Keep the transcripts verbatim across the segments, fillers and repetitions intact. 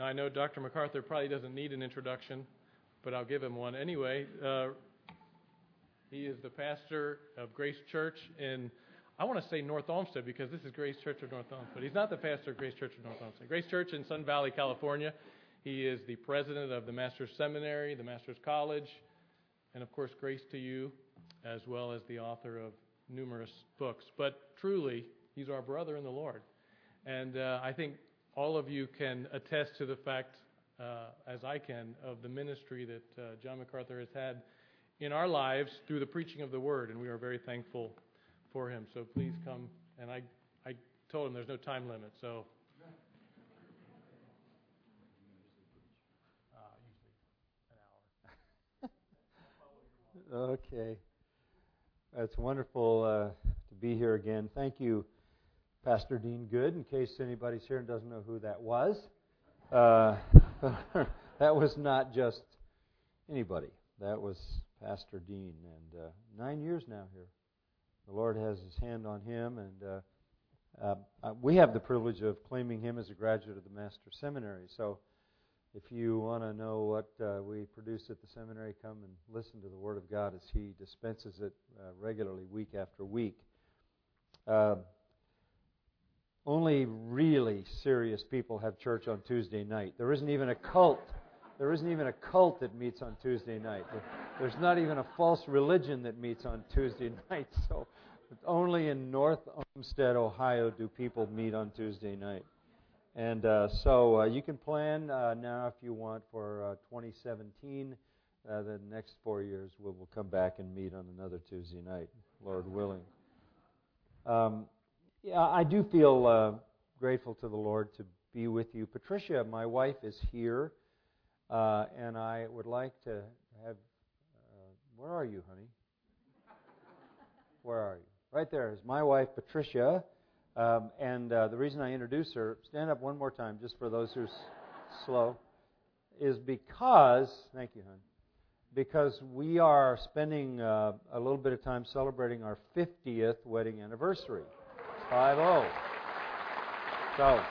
Now, I know Doctor MacArthur probably doesn't need an introduction, but I'll give him one anyway. Uh, he is the pastor of Grace Church in, I want to say North Olmsted, because this is Grace Church of North Olmsted. He's not the pastor of Grace Church of North Olmsted. Grace Church in Sun Valley, California. He is the president of the Master's Seminary, the Master's College, and of course, grace to you, as well as the author of numerous books. But truly, he's our brother in the Lord. And uh, I think all of you can attest to the fact, uh, as I can, of the ministry that uh, John MacArthur has had in our lives through the preaching of the Word, and we are very thankful for him. So please come. And I, I told him there's no time limit, so... Okay. It's wonderful uh, to be here again. Thank you, Pastor Dean Good, in case anybody's here and doesn't know who that was. Uh, that was not just anybody. That was Pastor Dean. And uh, nine years now here. The Lord has His hand on him, and uh, uh, we have the privilege of claiming him as a graduate of the Master's Seminary. So if you want to know what uh, we produce at the seminary, come and listen to the Word of God as he dispenses it uh, regularly, week after week. Uh, only really serious people have church on Tuesday night. There isn't even a cult. There isn't even a cult that meets on Tuesday night. There's not even a false religion that meets on Tuesday night. So only in North Olmsted, Ohio, do people meet on Tuesday night. And uh, so uh, you can plan uh, now if you want for uh, twenty seventeen. Uh, the next four years we'll, we'll come back and meet on another Tuesday night, Lord willing. Um, yeah, I do feel uh, grateful to the Lord to be with you. Patricia, my wife, is here, uh, and I would like to have... Uh, where are you, honey? Where are you? Right there is my wife, Patricia. Um, and uh, the reason I introduce her, stand up one more time, just for those who are s- slow, is because, thank you, hon, because we are spending uh, a little bit of time celebrating our fiftieth wedding anniversary. five oh. So,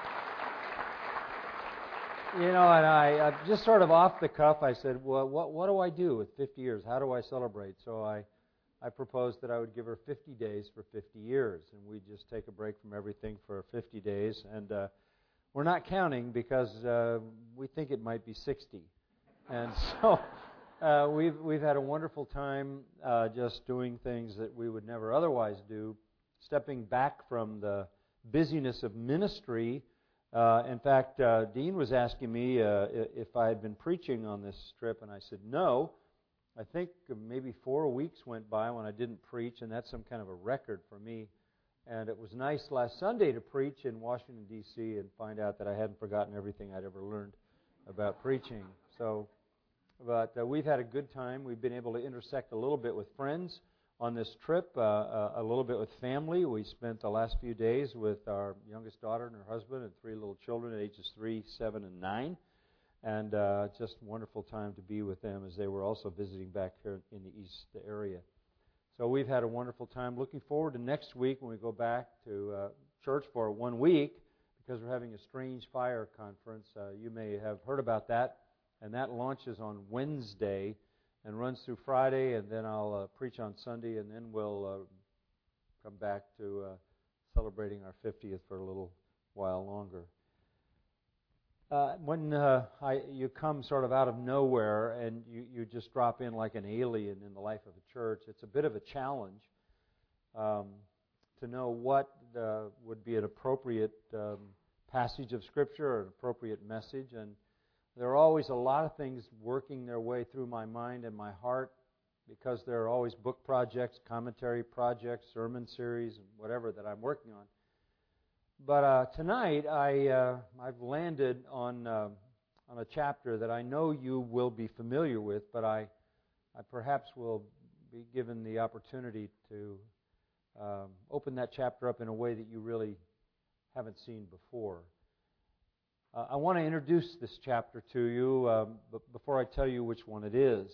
you know, and I uh, just sort of off the cuff, I said, well, what, what do I do with fifty years? How do I celebrate? So I... I proposed that I would give her fifty days for fifty years, and we'd just take a break from everything for fifty days. And uh, we're not counting because uh, we think it might be sixty. And so uh, we've we've had a wonderful time uh, just doing things that we would never otherwise do, stepping back from the busyness of ministry. Uh, in fact, uh, Dean was asking me uh, if I had been preaching on this trip, and I said no. I think maybe four weeks went by when I didn't preach, and that's some kind of a record for me. And it was nice last Sunday to preach in Washington, D C and find out that I hadn't forgotten everything I'd ever learned about preaching. So, but uh, we've had a good time. We've been able to intersect a little bit with friends on this trip, uh, uh, a little bit with family. We spent the last few days with our youngest daughter and her husband and three little children at ages three, seven, and nine. And uh, just a wonderful time to be with them as they were also visiting back here in the east area. So we've had a wonderful time. Looking forward to next week when we go back to uh, church for one week because we're having a Strange Fire conference. Uh, you may have heard about that. And that launches on Wednesday and runs through Friday. And then I'll uh, preach on Sunday. And then we'll uh, come back to uh, celebrating our fiftieth for a little while longer. Uh, when uh, I, you come sort of out of nowhere and you, you just drop in like an alien in the life of a church, it's a bit of a challenge um, to know what uh, would be an appropriate um, passage of Scripture or an appropriate message. And there are always a lot of things working their way through my mind and my heart because there are always book projects, commentary projects, sermon series, and whatever that I'm working on. But uh, tonight, I, uh, I've landed on uh, on a chapter that I know you will be familiar with, but I, I perhaps will be given the opportunity to um, open that chapter up in a way that you really haven't seen before. Uh, I want to introduce this chapter to you, um, but before I tell you which one it is.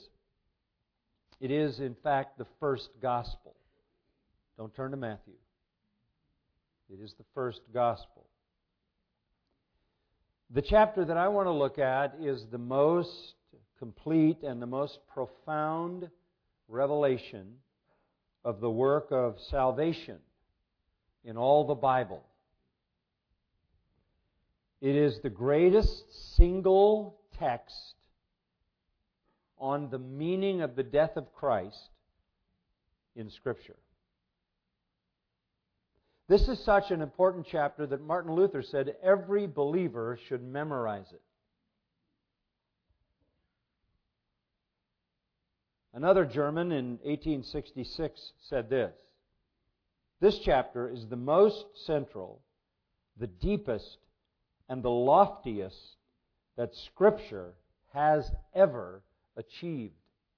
It is, in fact, the first gospel. Don't turn to Matthew. It is the first gospel. The chapter that I want to look at is the most complete and the most profound revelation of the work of salvation in all the Bible. It is the greatest single text on the meaning of the death of Christ in Scripture. This is such an important chapter that Martin Luther said every believer should memorize it. Another German in eighteen sixty-six said this: "This chapter is the most central, the deepest, and the loftiest that Scripture has ever achieved."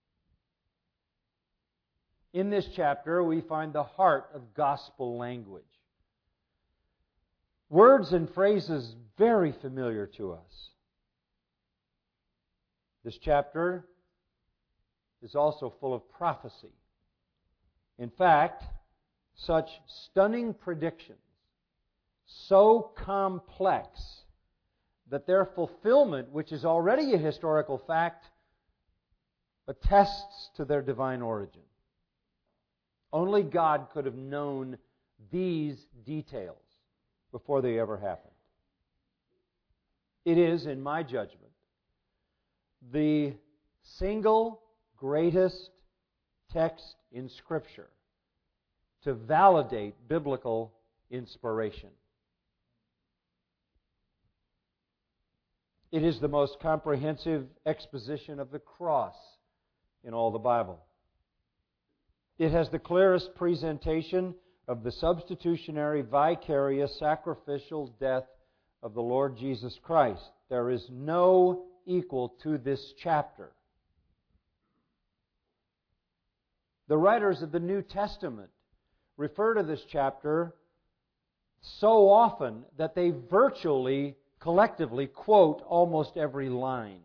In this chapter, we find the heart of gospel language. Words and phrases very familiar to us. This chapter is also full of prophecy. In fact, such stunning predictions, so complex that their fulfillment, which is already a historical fact, attests to their divine origin. Only God could have known these details before they ever happened. It is, in my judgment, the single greatest text in Scripture to validate biblical inspiration. It is the most comprehensive exposition of the cross in all the Bible. It has the clearest presentation of the substitutionary, vicarious, sacrificial death of the Lord Jesus Christ. There is no equal to this chapter. The writers of the New Testament refer to this chapter so often that they virtually, collectively quote almost every line.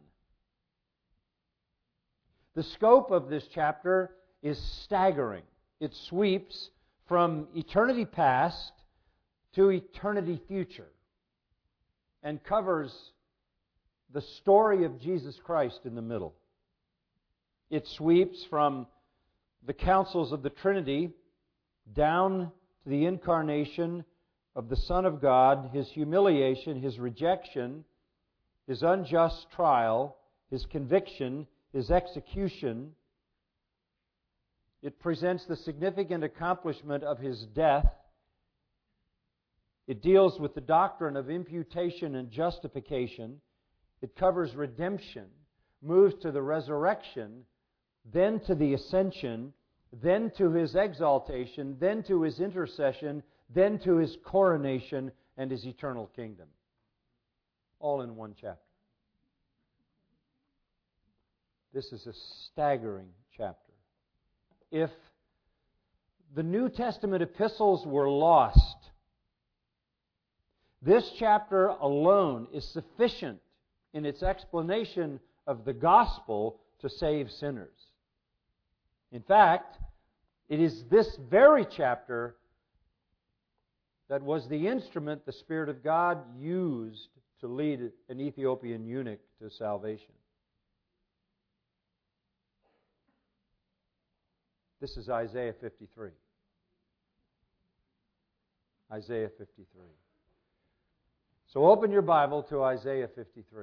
The scope of this chapter is staggering. It sweeps from eternity past to eternity future and covers the story of Jesus Christ in the middle. It sweeps from the counsels of the Trinity down to the incarnation of the Son of God, His humiliation, His rejection, His unjust trial, His conviction, His execution. It presents the significant accomplishment of His death. It deals with the doctrine of imputation and justification. It covers redemption, moves to the resurrection, then to the ascension, then to His exaltation, then to His intercession, then to His coronation and His eternal kingdom. All in one chapter. This is a staggering chapter. If the New Testament epistles were lost, this chapter alone is sufficient in its explanation of the gospel to save sinners. In fact, it is this very chapter that was the instrument the Spirit of God used to lead an Ethiopian eunuch to salvation. This is Isaiah fifty-three. Isaiah fifty-three. So open your Bible to Isaiah fifty-three.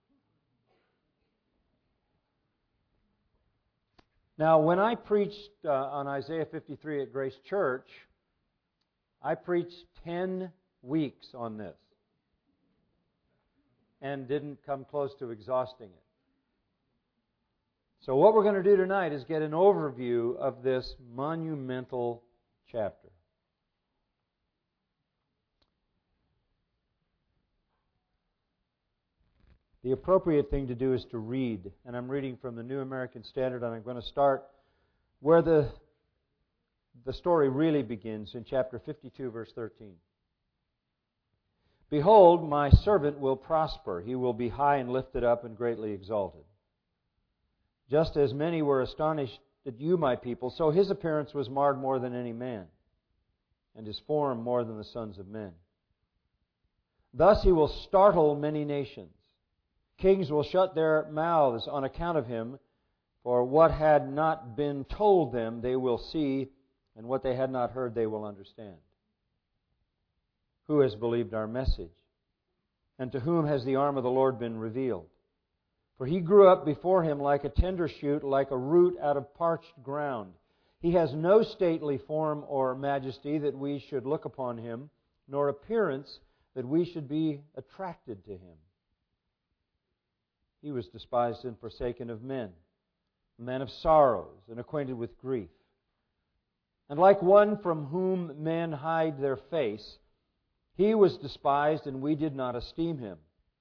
Now, when I preached uh, on Isaiah fifty-three at Grace Church, I preached ten weeks on this and didn't come close to exhausting it. So what we're going to do tonight is get an overview of this monumental chapter. The appropriate thing to do is to read, and I'm reading from the New American Standard, and I'm going to start where the, the story really begins, in chapter fifty-two, verse thirteen. "Behold, my servant will prosper. He will be high and lifted up and greatly exalted. Just as many were astonished at you, my people, so his appearance was marred more than any man, and his form more than the sons of men. Thus he will startle many nations. Kings will shut their mouths on account of him, for what had not been told them they will see, and what they had not heard they will understand. Who has believed our message? And to whom has the arm of the Lord been revealed? For he grew up before him like a tender shoot, like a root out of parched ground. He has no stately form or majesty that we should look upon him, nor appearance that we should be attracted to him. He was despised and forsaken of men, a man of sorrows and acquainted with grief. And like one from whom men hide their face, he was despised, and we did not esteem him.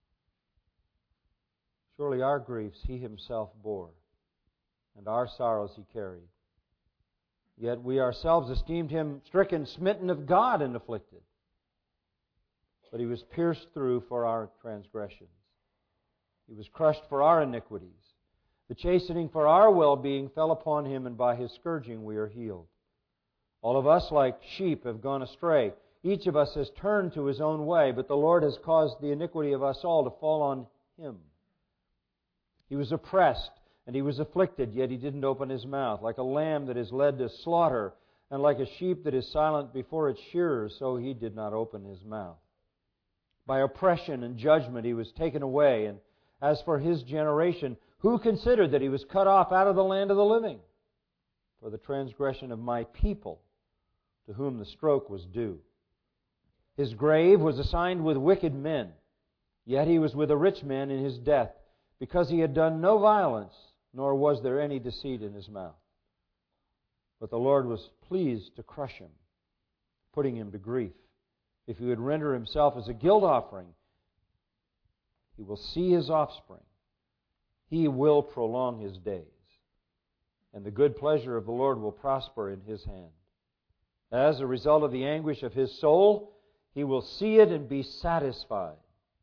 Surely our griefs he himself bore, and our sorrows he carried. Yet we ourselves esteemed him stricken, smitten of God, and afflicted. But he was pierced through for our transgressions. He was crushed for our iniquities. The chastening for our well-being fell upon him, and by his scourging we are healed. All of us, like sheep, have gone astray. Each of us has turned to his own way, but the Lord has caused the iniquity of us all to fall on him. He was oppressed, and he was afflicted, yet he didn't open his mouth. Like a lamb that is led to slaughter, and like a sheep that is silent before its shearers, so he did not open his mouth. By oppression and judgment he was taken away, and as for his generation, who considered that he was cut off out of the land of the living? For the transgression of my people, to whom the stroke was due. His grave was assigned with wicked men, yet he was with a rich man in his death, because he had done no violence, nor was there any deceit in his mouth. But the Lord was pleased to crush him, putting him to grief. If he would render himself as a guilt offering, he will see his offspring. He will prolong his days, and the good pleasure of the Lord will prosper in his hand. As a result of the anguish of his soul, he will see it and be satisfied.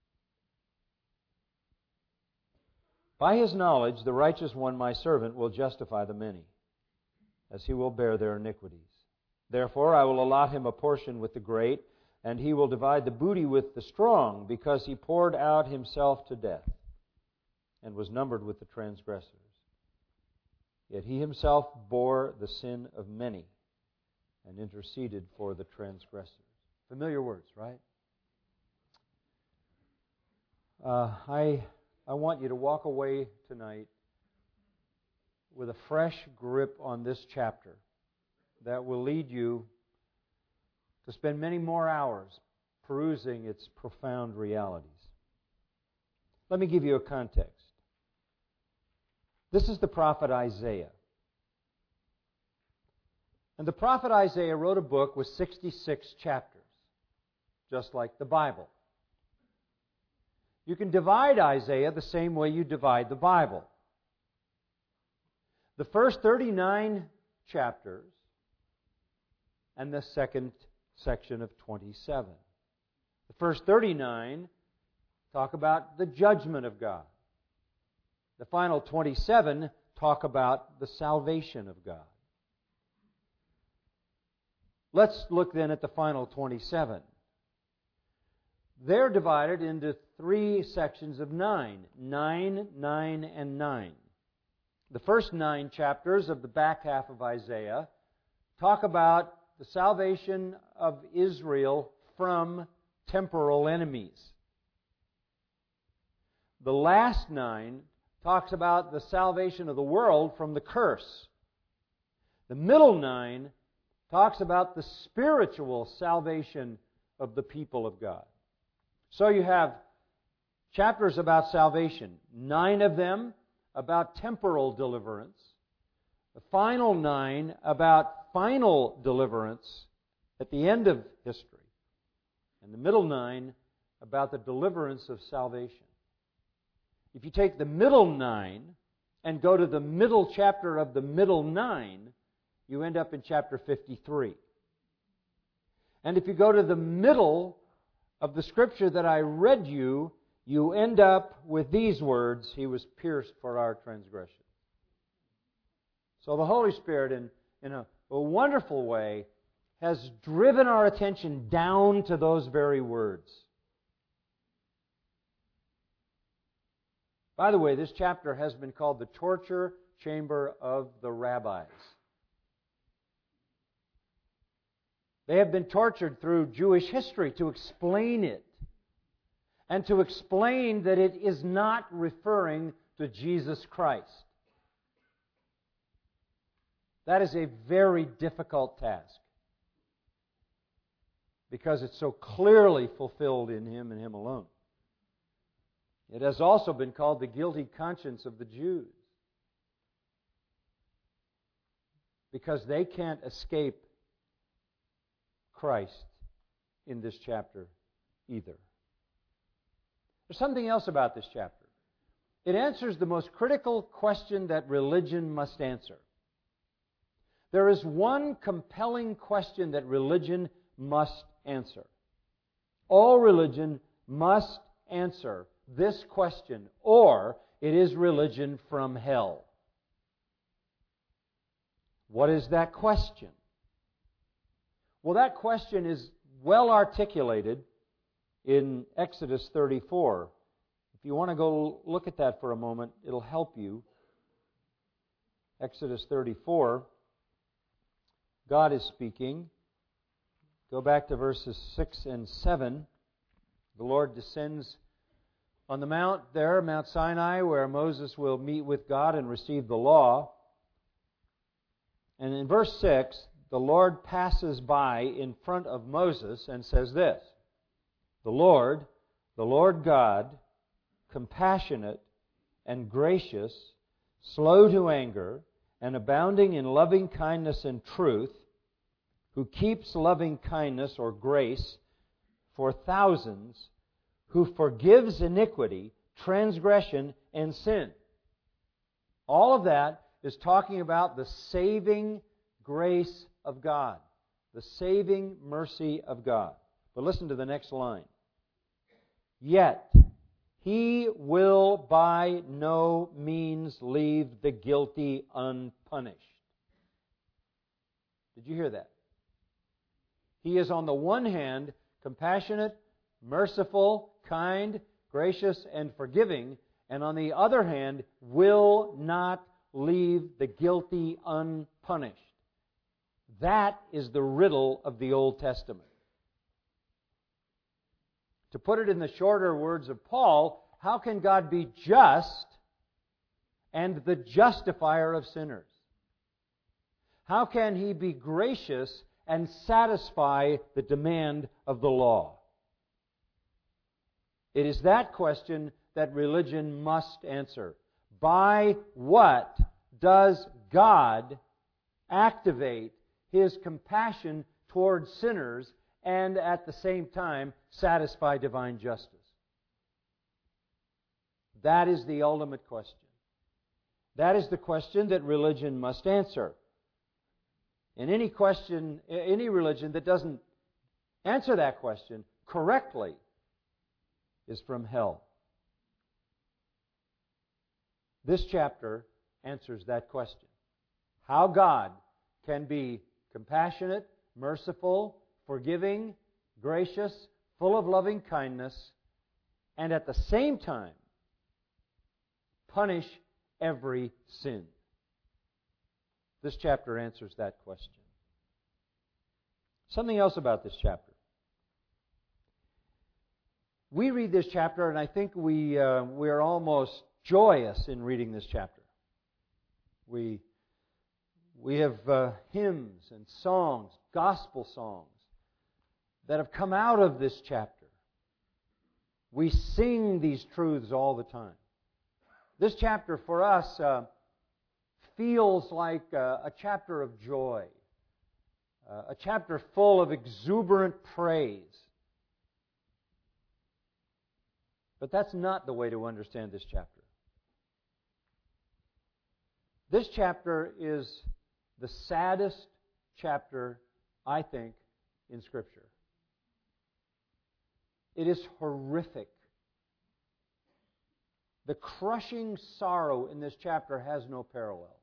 By his knowledge, the righteous one, my servant, will justify the many, as he will bear their iniquities. Therefore, I will allot him a portion with the great, and he will divide the booty with the strong, because he poured out himself to death, and was numbered with the transgressors. Yet he himself bore the sin of many, and interceded for the transgressors. Familiar words, right? Uh, I I want you to walk away tonight with a fresh grip on this chapter that will lead you to spend many more hours perusing its profound realities. Let me give you a context. This is the prophet Isaiah. And the prophet Isaiah wrote a book with sixty-six chapters, just like the Bible. You can divide Isaiah the same way you divide the Bible. The first thirty-nine chapters and the second section of twenty-seven. The first thirty-nine talk about the judgment of God. The final twenty-seven talk about the salvation of God. Let's look then at the final twenty-seven. They're divided into three sections of nine. Nine, nine, and nine. The first nine chapters of the back half of Isaiah talk about the salvation of Israel from temporal enemies. The last nine talks about the salvation of the world from the curse. The middle nine talks about the spiritual salvation of the people of God. So you have chapters about salvation, nine of them about temporal deliverance, the final nine about final deliverance at the end of history, and the middle nine about the deliverance of salvation. If you take the middle nine and go to the middle chapter of the middle nine, you end up in chapter fifty-three. And if you go to the middle of the scripture that I read you, you end up with these words, He was pierced for our transgression. So the Holy Spirit, in, in a, a wonderful way, has driven our attention down to those very words. By the way, this chapter has been called the torture chamber of the rabbis. They have been tortured through Jewish history to explain it, and to explain that it is not referring to Jesus Christ. That is a very difficult task, because it's so clearly fulfilled in Him and Him alone. It has also been called the guilty conscience of the Jews, because they can't escape Christ in this chapter either. There's something else about this chapter. It answers the most critical question that religion must answer. There is one compelling question that religion must answer. All religion must answer this question, or it is religion from hell. What is that question? Well, that question is well articulated in Exodus thirty-four. If you want to go look at that for a moment, it'll help you. Exodus thirty-four, God is speaking. Go back to verses six and seven. The Lord descends on the mount there, Mount Sinai, where Moses will meet with God and receive the law. And in verse six, the Lord passes by in front of Moses and says this: The Lord, the Lord God, compassionate and gracious, slow to anger, and abounding in loving kindness and truth, who keeps loving kindness or grace for thousands, who forgives iniquity, transgression, and sin. All of that is talking about the saving grace of God, the saving mercy of God. But listen to the next line. Yet He will by no means leave the guilty unpunished. Did you hear that? He is on the one hand compassionate, merciful, kind, gracious, and forgiving, and on the other hand will not leave the guilty unpunished. That is the riddle of the Old Testament. To put it in the shorter words of Paul, how can God be just and the justifier of sinners? How can He be gracious and satisfy the demand of the law? It is that question that religion must answer. By what does God activate His compassion towards sinners and at the same time satisfy divine justice? That is the ultimate question. That is the question that religion must answer. And any question, any religion that doesn't answer that question correctly is from hell. This chapter answers that question. How God can be compassionate, merciful, forgiving, gracious, full of loving kindness, and at the same time punish every sin. This chapter answers that question. Something else about this chapter. We read this chapter, and I think we uh, we are almost joyous in reading this chapter. We we have uh, hymns and songs, gospel songs, that have come out of this chapter. We sing these truths all the time. This chapter for us uh, feels like uh, a chapter of joy, uh, a chapter full of exuberant praise. But that's not the way to understand this chapter. This chapter is the saddest chapter, I think, in Scripture. It is horrific. The crushing sorrow in this chapter has no parallel.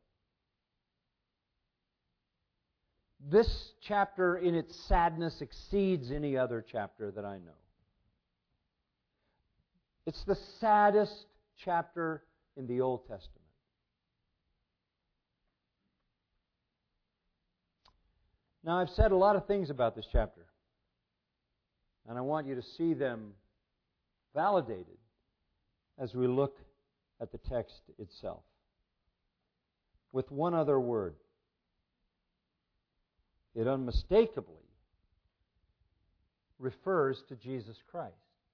This chapter in its sadness exceeds any other chapter that I know. It's the saddest chapter in the Old Testament. Now, I've said a lot of things about this chapter, and I want you to see them validated as we look at the text itself. With one other word, it unmistakably refers to Jesus Christ.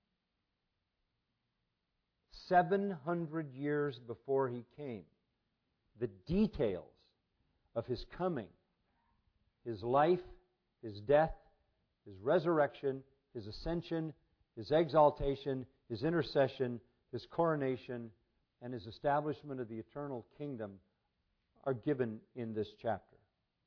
Seven hundred years before He came, the details of His coming, His life, His death, His resurrection, His ascension, His exaltation, His intercession, His coronation, and His establishment of the eternal kingdom are given in this chapter.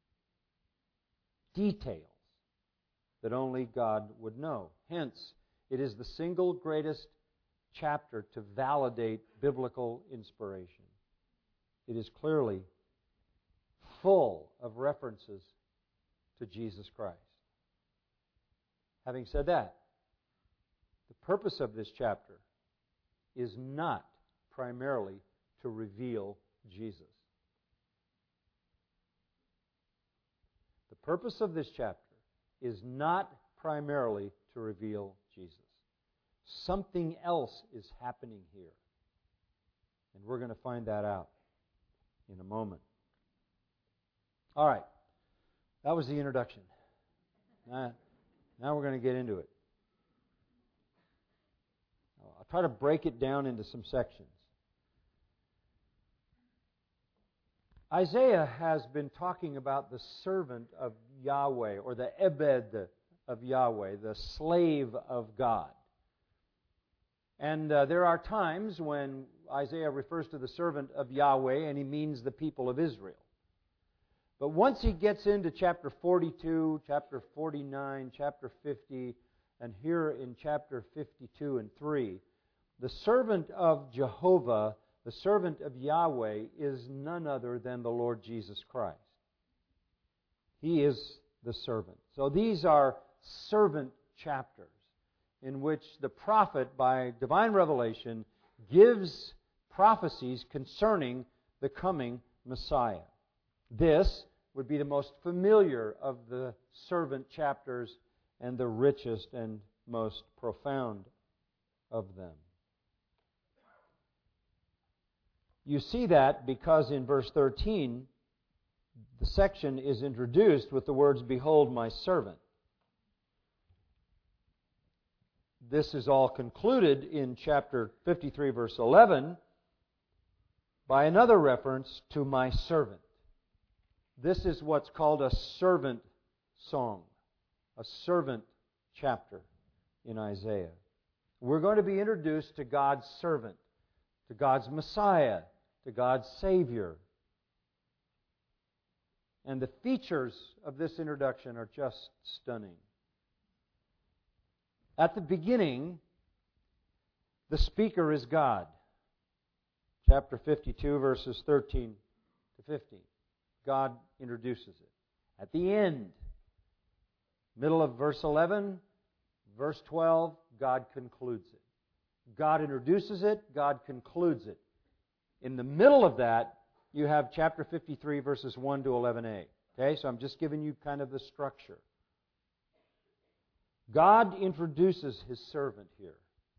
Details that only God would know. Hence, it is the single greatest chapter to validate biblical inspiration. It is clearly full of references to Jesus Christ. Having said that, the purpose of this chapter is not primarily to reveal Jesus. The purpose of this chapter is not primarily to reveal Jesus. Something else is happening here. And we're going to find that out in a moment. All right. That was the introduction. Now, now we're going to get into it. I'll try to break it down into some sections. Isaiah has been talking about the servant of Yahweh, or the Ebed of Yahweh, the slave of God. And uh, there are times when Isaiah refers to the servant of Yahweh and he means the people of Israel. But once he gets into chapter forty-two, chapter forty-nine, chapter fifty, and here in chapter fifty-two and three, the servant of Jehovah, the servant of Yahweh, is none other than the Lord Jesus Christ. He is the servant. So these are servant chapters in which the prophet, by divine revelation, gives prophecies concerning the coming Messiah. This would be the most familiar of the servant chapters and the richest and most profound of them. You see that because in verse thirteen, the section is introduced with the words, "Behold my servant." This is all concluded in chapter fifty-three, verse eleven, by another reference to my servant. This is what's called a servant song, a servant chapter in Isaiah. We're going to be introduced to God's servant, to God's Messiah, to God's Savior. And the features of this introduction are just stunning. At the beginning, the speaker is God. Chapter fifty-two, verses thirteen to fifteen. God introduces it. At the end, middle of verse eleven, verse twelve, God concludes it. God introduces it, God concludes it. In the middle of that, you have chapter fifty-three, verses one to eleven a. Okay, so I'm just giving you kind of the structure. God introduces His servant here.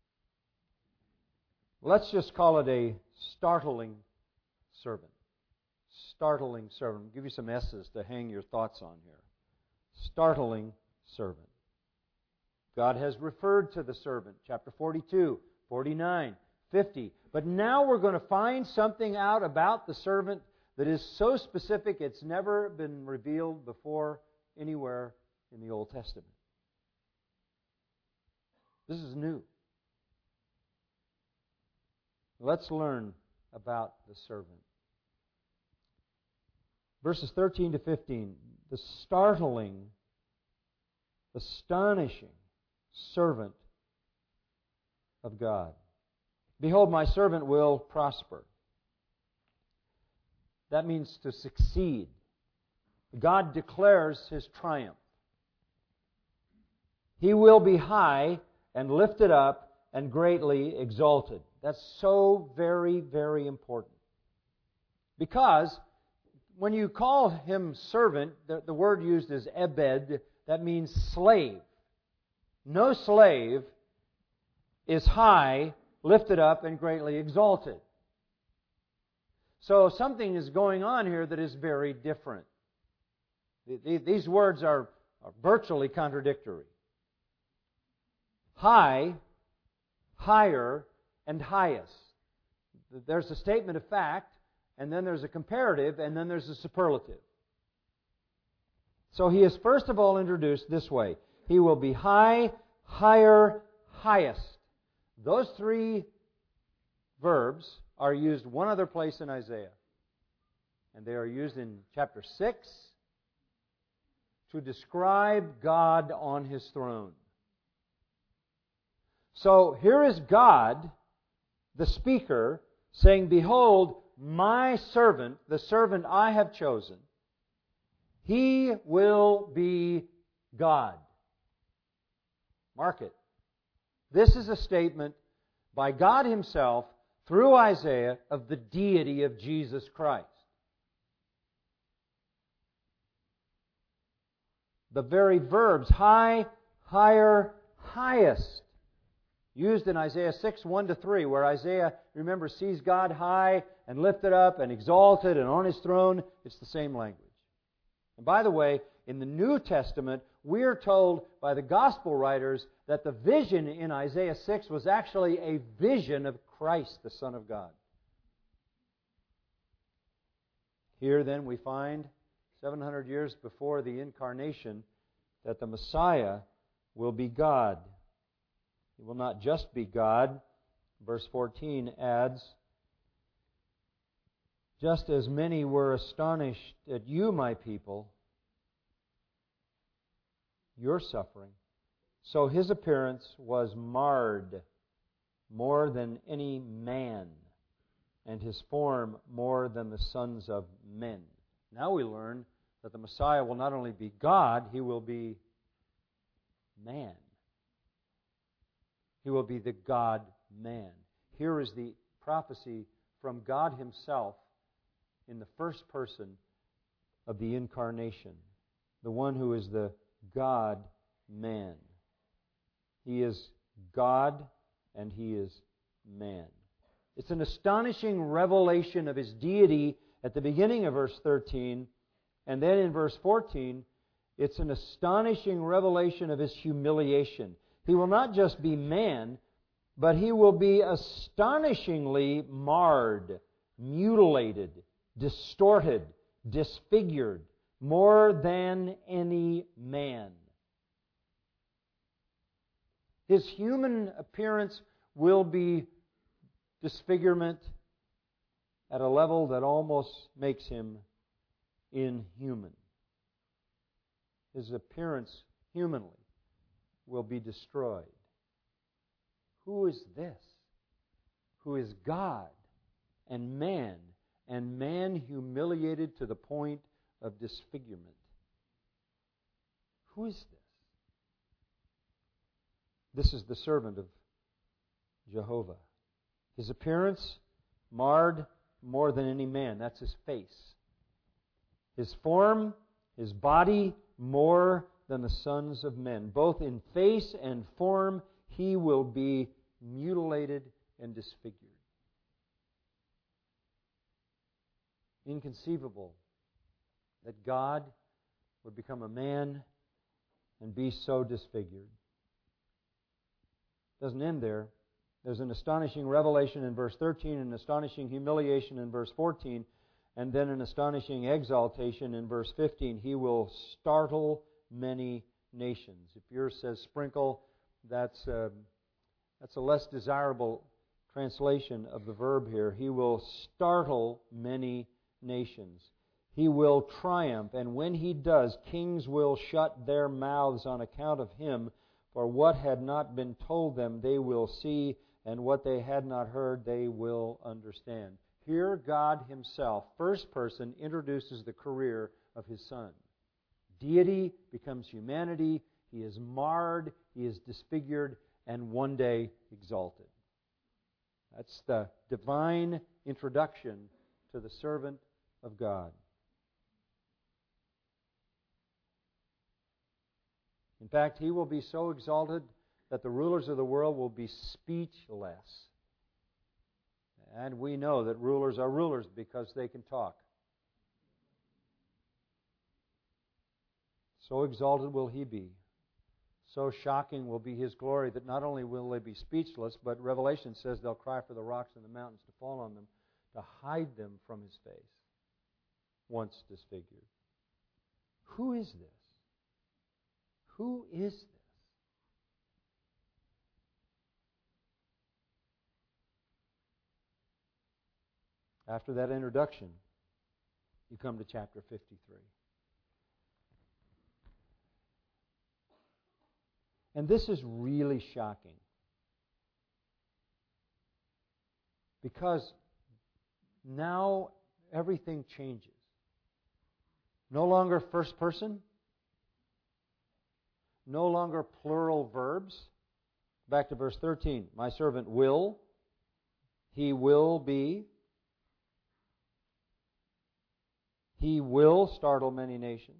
Let's just call it a startling servant. Startling servant. I'll give you some S's to hang your thoughts on here. Startling servant. God has referred to the servant. Chapter forty-two, forty-nine, fifty. But now we're going to find something out about the servant that is so specific it's never been revealed before anywhere in the Old Testament. This is new. Let's learn about the servant. Verses thirteen to fifteen, the startling, astonishing servant of God. Behold, my servant will prosper. That means to succeed. God declares His triumph. He will be high and lifted up and greatly exalted. That's so very, very important. Because when you call him servant, the, the word used is ebed, that means slave. No slave is high, lifted up, and greatly exalted. So something is going on here that is very different. These words are, are virtually contradictory. High, higher, and highest. There's a statement of fact, and then there's a comparative, and then there's a superlative. So he is first of all introduced this way. He will be high, higher, highest. Those three verbs are used one other place in Isaiah. And they are used in chapter six to describe God on His throne. So here is God, the speaker, saying, "Behold, my servant, the servant I have chosen, He will be God." Mark it. This is a statement by God Himself through Isaiah of the deity of Jesus Christ. The very verbs high, higher, highest, used in Isaiah six, one to three, where Isaiah, remember, sees God high and lifted up and exalted and on His throne. It's the same language. And by the way, in the New Testament, we are told by the Gospel writers that the vision in Isaiah six was actually a vision of Christ, the Son of God. Here then we find, seven hundred years before the incarnation, that the Messiah will be God. He will not just be God. Verse fourteen adds, "Just as many were astonished at you, my people, your suffering, so His appearance was marred more than any man, and His form more than the sons of men." Now we learn that the Messiah will not only be God, He will be man. He will be the God-man. Here is the prophecy from God Himself in the first person of the incarnation, the one who is the God-man. He is God and He is man. It's an astonishing revelation of His deity at the beginning of verse thirteen, and then in verse fourteen, it's an astonishing revelation of His humiliation. He will not just be man, but He will be astonishingly marred, mutilated, distorted, disfigured, more than any man. His human appearance will be disfigurement at a level that almost makes Him inhuman. His appearance humanly will be destroyed. Who is this? Who is God and man, and man humiliated to the point of disfigurement? Who is this? This is the servant of Jehovah. His appearance marred more than any man. That's His face. His form, His body, more than the sons of men. Both in face and form, He will be mutilated and disfigured. Inconceivable that God would become a man and be so disfigured. Doesn't end there. There's an astonishing revelation in verse thirteen, an astonishing humiliation in verse fourteen, and then an astonishing exaltation in verse fifteen. He will startle many nations. If yours says sprinkle, that's a, that's a less desirable translation of the verb here. He will startle many nations. He will triumph, and when He does, kings will shut their mouths on account of Him, for what had not been told them they will see, and what they had not heard they will understand. Here God Himself, first person, introduces the career of His Son. Deity becomes humanity. He is marred, He is disfigured, and one day exalted. That's the divine introduction to the servant of God. In fact, He will be so exalted that the rulers of the world will be speechless. And we know that rulers are rulers because they can talk. So exalted will He be. So shocking will be His glory that not only will they be speechless, but Revelation says they'll cry for the rocks and the mountains to fall on them, to hide them from His face, once disfigured. Who is this? Who is this? After that introduction, you come to chapter fifty-three. And this is really shocking. Because now everything changes. No longer first person. No longer plural verbs. Back to verse thirteen. My servant will. He will be. He will startle many nations.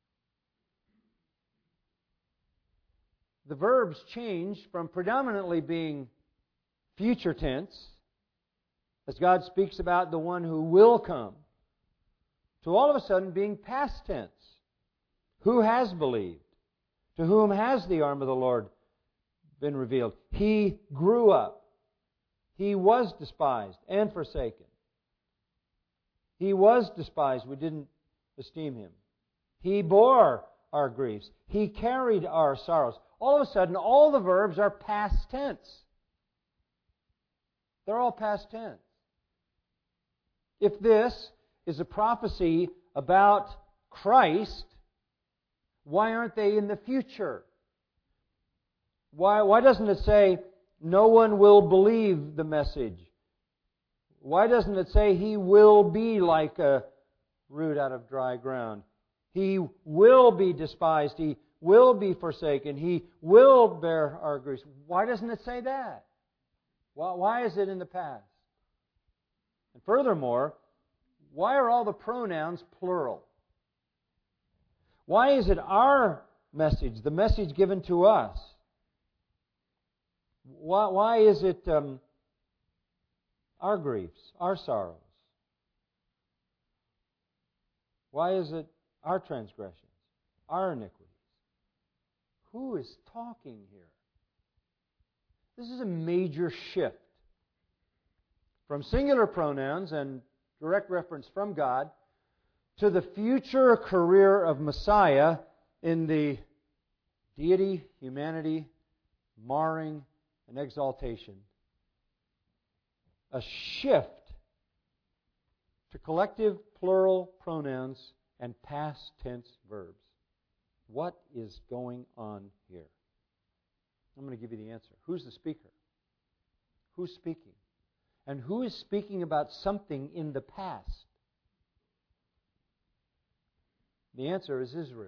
The verbs change from predominantly being future tense, as God speaks about the one who will come, to all of a sudden being past tense. Who has believed? To whom has the arm of the Lord been revealed? He grew up. He was despised and forsaken. He was despised. We didn't esteem Him. He bore our griefs. He carried our sorrows. All of a sudden, all the verbs are past tense. They're all past tense. If this is a prophecy about Christ, why aren't they in the future? Why, why doesn't it say, no one will believe the message? Why doesn't it say He will be like a root out of dry ground? He will be despised. He will be forsaken. He will bear our griefs. Why doesn't it say that? Why, why is it in the past? And furthermore, why are all the pronouns plural? Why is it our message, the message given to us? Why, why is it um, our griefs, our sorrows? Why is it our transgressions, our iniquities? Who is talking here? This is a major shift from singular pronouns and direct reference from God to the future career of Messiah in the deity, humanity, marring, and exaltation. A shift to collective plural pronouns and past tense verbs. What is going on here? I'm going to give you the answer. Who's the speaker? Who's speaking? And who is speaking about something in the past? The answer is Israel.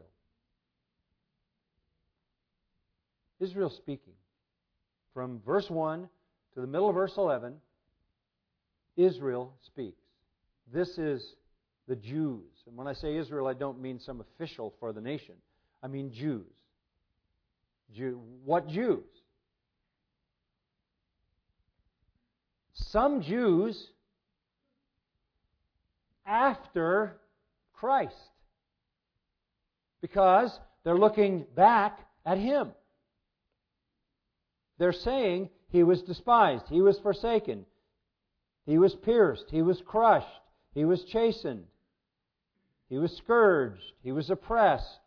Israel speaking. From verse one to the middle of verse eleven, Israel speaks. This is the Jews. And when I say Israel, I don't mean some official for the nation. I mean Jews. Jew, what Jews? Some Jews after Christ. Because they're looking back at Him. They're saying He was despised, He was forsaken, He was pierced, He was crushed, He was chastened, He was scourged, He was oppressed.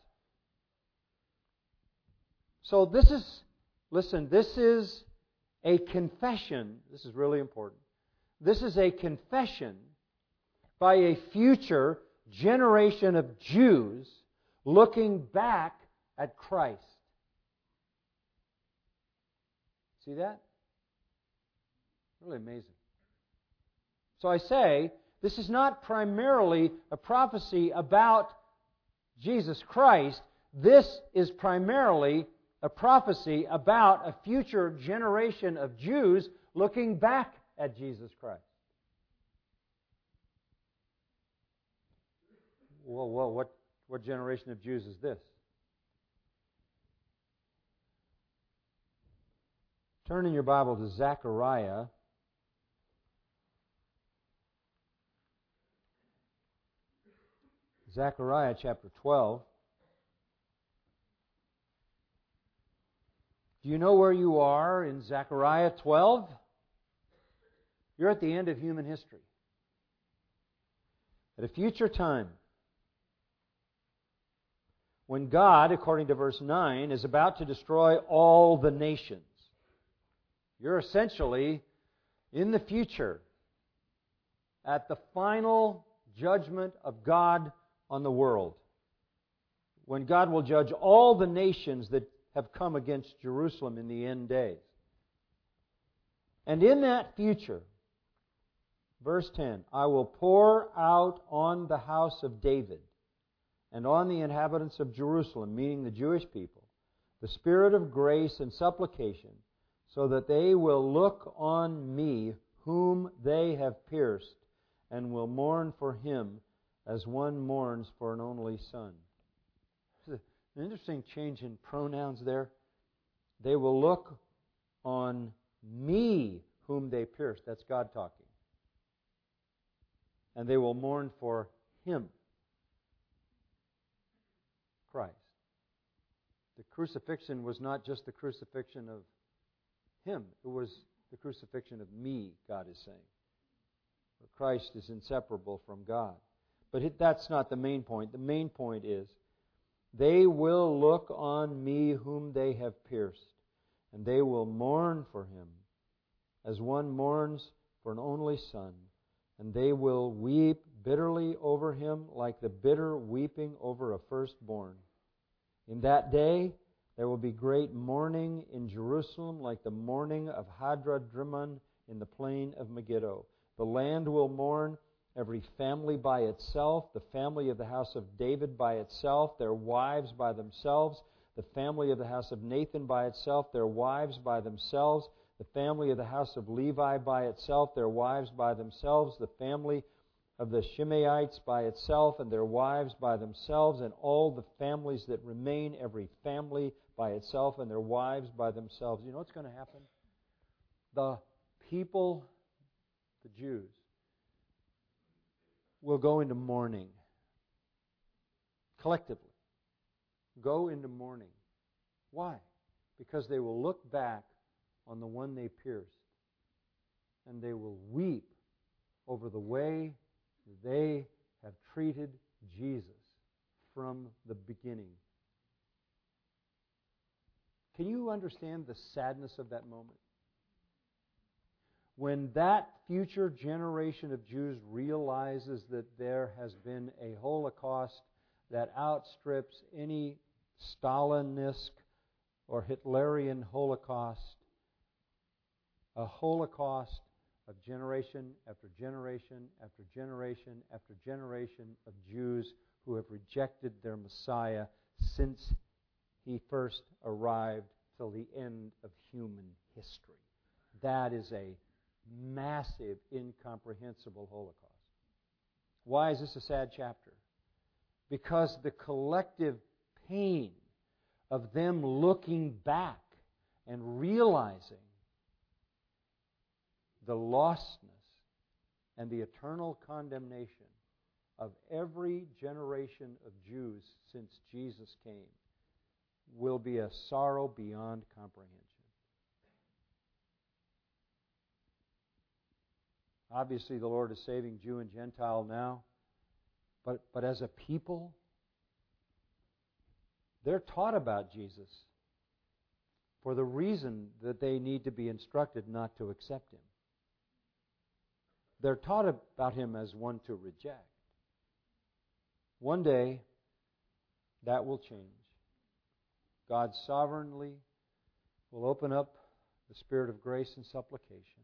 So this is, listen, this is a confession. This is really important. This is a confession by a future generation of Jews looking back at Christ. See that? Really amazing. So I say, this is not primarily a prophecy about Jesus Christ. This is primarily a prophecy about a future generation of Jews looking back at Jesus Christ. Well, well what, what generation of Jews is this? Turn in your Bible to Zechariah. Zechariah chapter twelve. Do you know where you are in Zechariah twelve? You're at the end of human history. At a future time, when God, according to verse nine, is about to destroy all the nations. You're essentially in the future at the final judgment of God on the world, when God will judge all the nations that have come against Jerusalem in the end days. And in that future, verse ten, I will pour out on the house of David and on the inhabitants of Jerusalem, meaning the Jewish people, the spirit of grace and supplication, so that they will look on me whom they have pierced, and will mourn for him as one mourns for an only son. There's an interesting change in pronouns there. They will look on me whom they pierced. That's God talking. And they will mourn for him, Christ. The crucifixion was not just the crucifixion of him. It was the crucifixion of me, God is saying. For Christ is inseparable from God. But it, that's not the main point. The main point is, they will look on me whom they have pierced, and they will mourn for him, as one mourns for an only son, and they will weep bitterly over him like the bitter weeping over a firstborn. In that day, there will be great mourning in Jerusalem, like the mourning of Hadradrimmon in the plain of Megiddo. The land will mourn, every family by itself, the family of the house of David by itself, their wives by themselves, the family of the house of Nathan by itself, their wives by themselves, the family of the house of Levi by itself, their wives by themselves, the family of the Shimeites by itself, and their wives by themselves, and all the families that remain, every family by itself, and their wives by themselves. You know what's going to happen? The people, the Jews, will go into mourning. Collectively. Go into mourning. Why? Because they will look back on the one they pierced, and they will weep over the way they have treated Jesus from the beginning. Can you understand the sadness of that moment? When that future generation of Jews realizes that there has been a Holocaust that outstrips any Stalinist or Hitlerian Holocaust, a Holocaust of generation after generation after generation after generation of Jews who have rejected their Messiah since he first arrived till the end of human history. That is a massive, incomprehensible Holocaust. Why is this a sad chapter? Because the collective pain of them looking back and realizing the lostness and the eternal condemnation of every generation of Jews since Jesus came will be a sorrow beyond comprehension. Obviously, the Lord is saving Jew and Gentile now, but, but as a people, they're taught about Jesus for the reason that they need to be instructed not to accept him. They're taught about him as one to reject. One day, that will change. God sovereignly will open up the spirit of grace and supplication,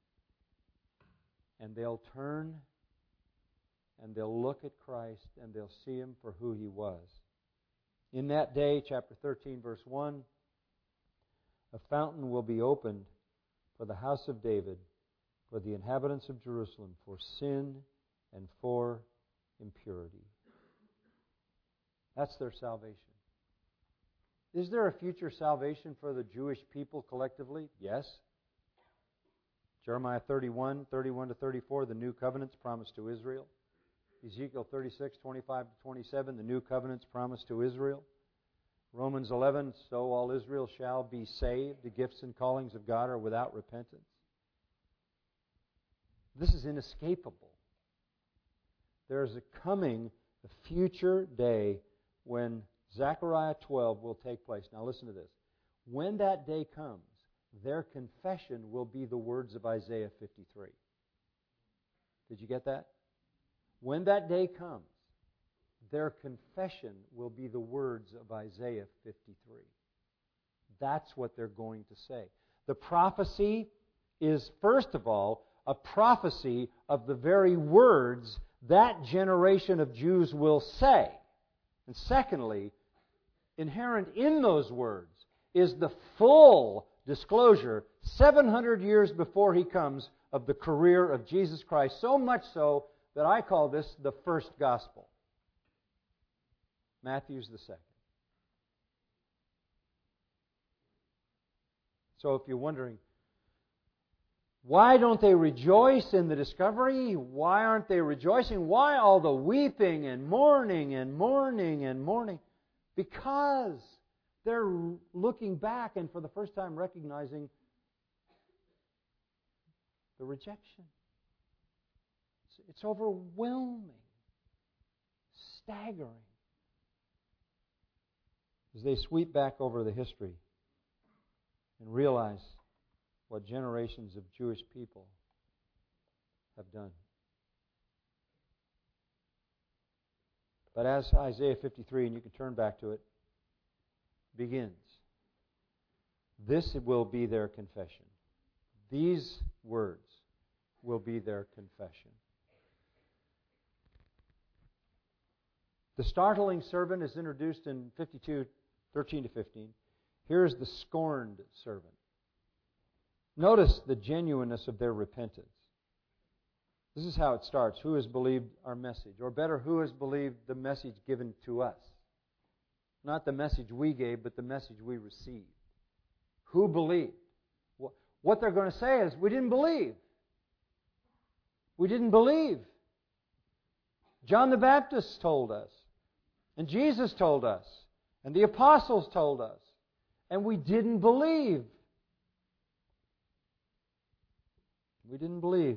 and they'll turn and they'll look at Christ and they'll see him for who he was. In that day, chapter thirteen, verse one, a fountain will be opened for the house of David for the inhabitants of Jerusalem, for sin and for impurity. That's their salvation. Is there a future salvation for the Jewish people collectively? Yes. Jeremiah thirty-one, thirty-one to thirty-four, the new covenants promised to Israel. Ezekiel thirty-six, twenty-five to twenty-seven, the new covenants promised to Israel. Romans eleven, so all Israel shall be saved. The gifts and callings of God are without repentance. This is inescapable. There is a coming, a future day when Zechariah twelve will take place. Now listen to this. When that day comes, their confession will be the words of Isaiah fifty-three. Did you get that? When that day comes, their confession will be the words of Isaiah fifty-three. That's what they're going to say. The prophecy is, first of all, a prophecy of the very words that generation of Jews will say. And secondly, inherent in those words is the full disclosure, seven hundred years before He comes, of the career of Jesus Christ, so much so that I call this the first gospel. Matthew's the second. So if you're wondering, why don't they rejoice in the discovery? Why aren't they rejoicing? Why all the weeping and mourning and mourning and mourning? Because they're looking back and for the first time recognizing the rejection. It's overwhelming, staggering. As they sweep back over the history and realize what generations of Jewish people have done. But as Isaiah fifty-three, and you can turn back to it, begins, this will be their confession. These words will be their confession. The startling servant is introduced in fifty-two, thirteen to fifteen. Here's the scorned servant. Notice the genuineness of their repentance. This is how it starts. Who has believed our message? Or better, who has believed the message given to us? Not the message we gave, but the message we received. Who believed? What they're going to say is, we didn't believe. We didn't believe. John the Baptist told us. And Jesus told us. And the apostles told us. And we didn't believe. We didn't believe.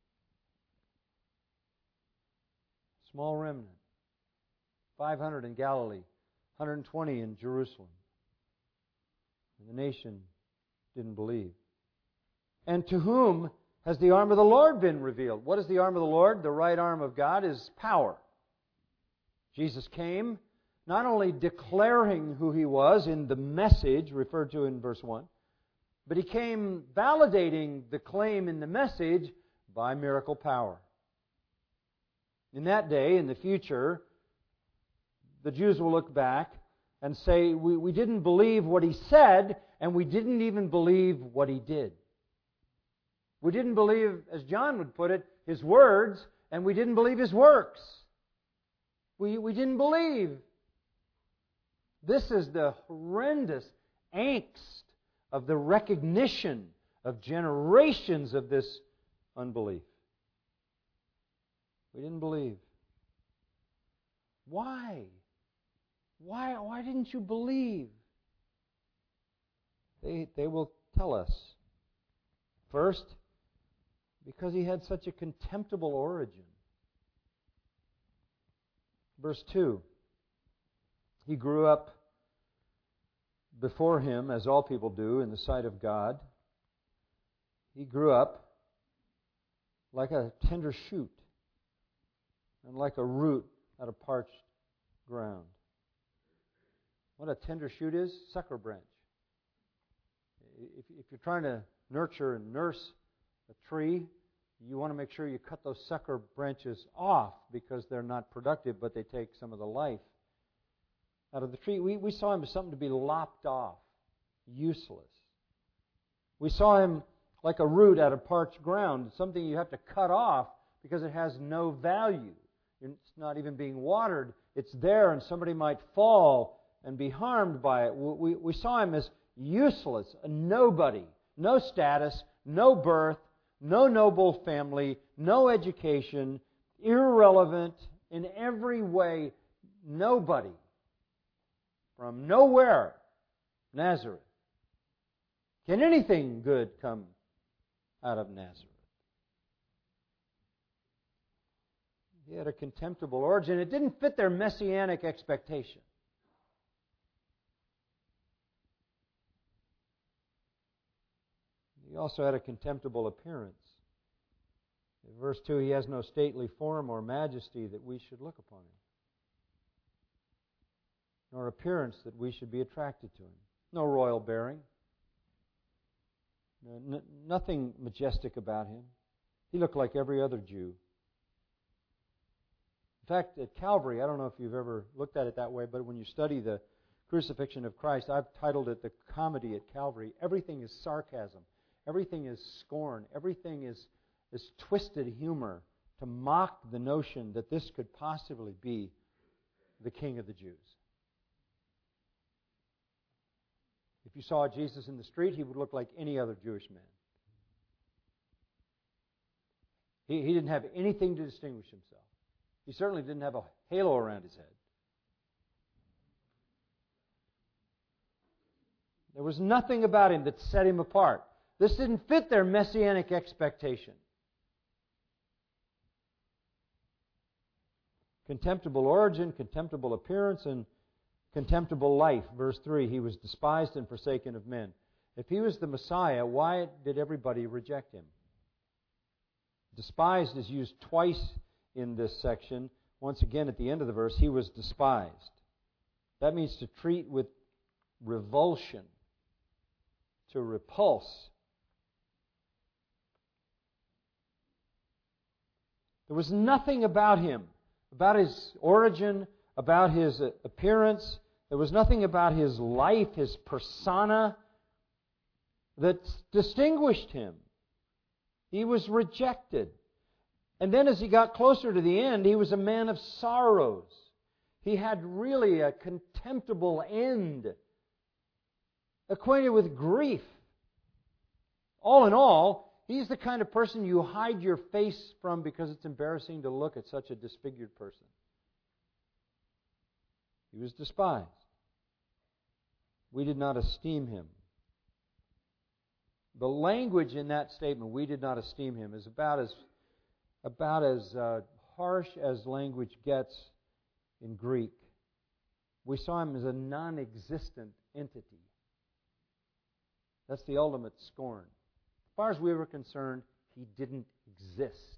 Small remnant. five hundred in Galilee. one hundred twenty in Jerusalem. And the nation didn't believe. And to whom has the arm of the Lord been revealed? What is the arm of the Lord? The right arm of God is power. Jesus came not only declaring who He was in the message referred to in verse one, but He came validating the claim in the message by miracle power. In that day, in the future, the Jews will look back and say, we, we didn't believe what He said, and we didn't even believe what He did. We didn't believe, as John would put it, His words, and we didn't believe His works. We, we didn't believe. This is the horrendous angst of the recognition of generations of this unbelief. We didn't believe. Why? Why, why didn't you believe? They, they will tell us. First, because He had such a contemptible origin. Verse two, He grew up before Him, as all people do, in the sight of God. He grew up like a tender shoot and like a root out of parched ground. What a tender shoot is? Sucker branch. If, if you're trying to nurture and nurse a tree, you want to make sure you cut those sucker branches off because they're not productive, but they take some of the life out of the tree. We, we saw him as something to be lopped off, useless. We saw him like a root out of parched ground, something you have to cut off because it has no value. It's not even being watered. It's there, and somebody might fall and be harmed by it. We, we saw him as useless, a nobody, no status, no birth, no noble family, no education, irrelevant in every way, nobody. From nowhere, Nazareth. Can anything good come out of Nazareth? He had a contemptible origin. It didn't fit their messianic expectation. He also had a contemptible appearance. In verse two, he has no stately form or majesty that we should look upon him, nor appearance that we should be attracted to him. No royal bearing. No, n- nothing majestic about him. He looked like every other Jew. In fact, at Calvary, I don't know if you've ever looked at it that way, but when you study the crucifixion of Christ, I've titled it The Comedy at Calvary. Everything is sarcasm. Everything is scorn. Everything is, is twisted humor to mock the notion that this could possibly be the King of the Jews. If you saw Jesus in the street, he would look like any other Jewish man. He, he didn't have anything to distinguish himself. He certainly didn't have a halo around his head. There was nothing about him that set him apart. This didn't fit their messianic expectation. Contemptible origin, contemptible appearance, and contemptible life. Verse three, he was despised and forsaken of men. If he was the Messiah, why did everybody reject him? Despised is used twice in this section. Once again, at the end of the verse, he was despised. That means to treat with revulsion, to repulse. There was nothing about him, about his origin, about his appearance. There was nothing about his life, his persona, that distinguished him. He was rejected. And then as he got closer to the end, he was a man of sorrows. He had really a contemptible end, acquainted with grief. All in all, he's the kind of person you hide your face from because it's embarrassing to look at such a disfigured person. He was despised. We did not esteem him. The language in that statement, we did not esteem him, is about as about as uh, harsh as language gets in Greek. We saw him as a non-existent entity. That's the ultimate scorn. As far as we were concerned, he didn't exist.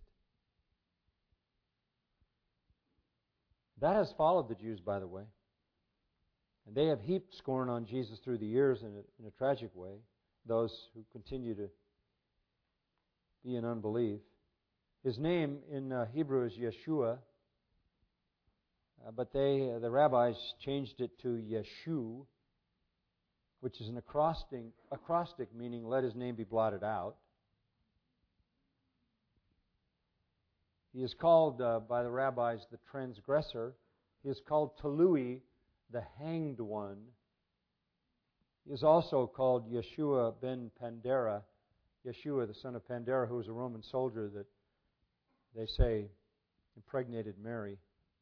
That has followed the Jews, by the way. And they have heaped scorn on Jesus through the years in a, in a tragic way, those who continue to be in unbelief. His name in uh, Hebrew is Yeshua, uh, but they, uh, the rabbis changed it to Yeshu, which is an acrostic, acrostic meaning let his name be blotted out. He is called uh, by the rabbis the transgressor. He is called Talui, the hanged one. He is also called Yeshua ben Pandera, Yeshua the son of Pandera, who was a Roman soldier that they say impregnated Mary.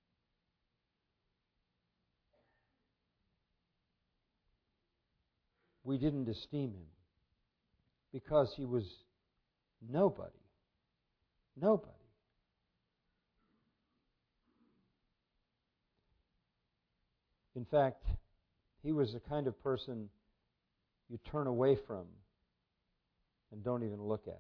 We didn't esteem him because he was nobody. Nobody. In fact, he was the kind of person you turn away from and don't even look at.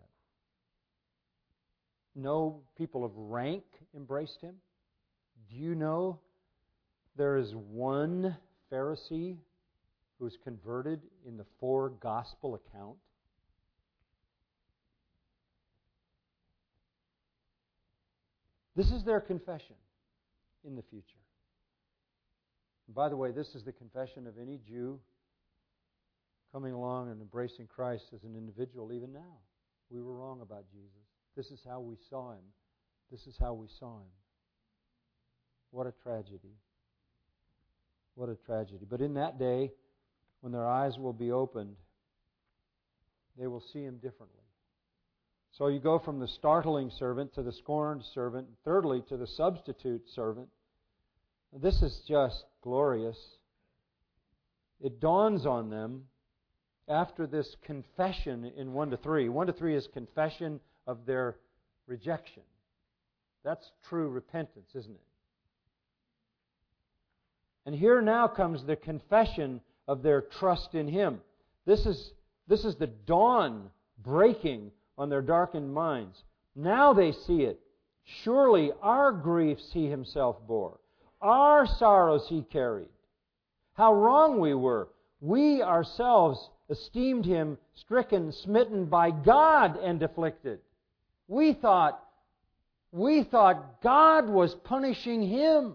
No people of rank embraced him. Do you know there is one Pharisee who is converted in the four gospel account? This is their confession in the future. And by the way, this is the confession of any Jew coming along and embracing Christ as an individual even now. We were wrong about Jesus. This is how we saw Him. This is how we saw Him. What a tragedy. What a tragedy. But in that day, when their eyes will be opened, they will see Him differently. So you go from the startling servant to the scorned servant, thirdly to the substitute servant. This is just glorious. It dawns on them after this confession in one to three. one to three is confession of their rejection. That's true repentance, isn't it? And here now comes the confession of their trust in Him. This is, this is the dawn breaking on their darkened minds. Now they see it. Surely our griefs He Himself bore. Our sorrows He carried. How wrong we were. We ourselves esteemed Him stricken, smitten by God and afflicted. We thought, we thought God was punishing Him.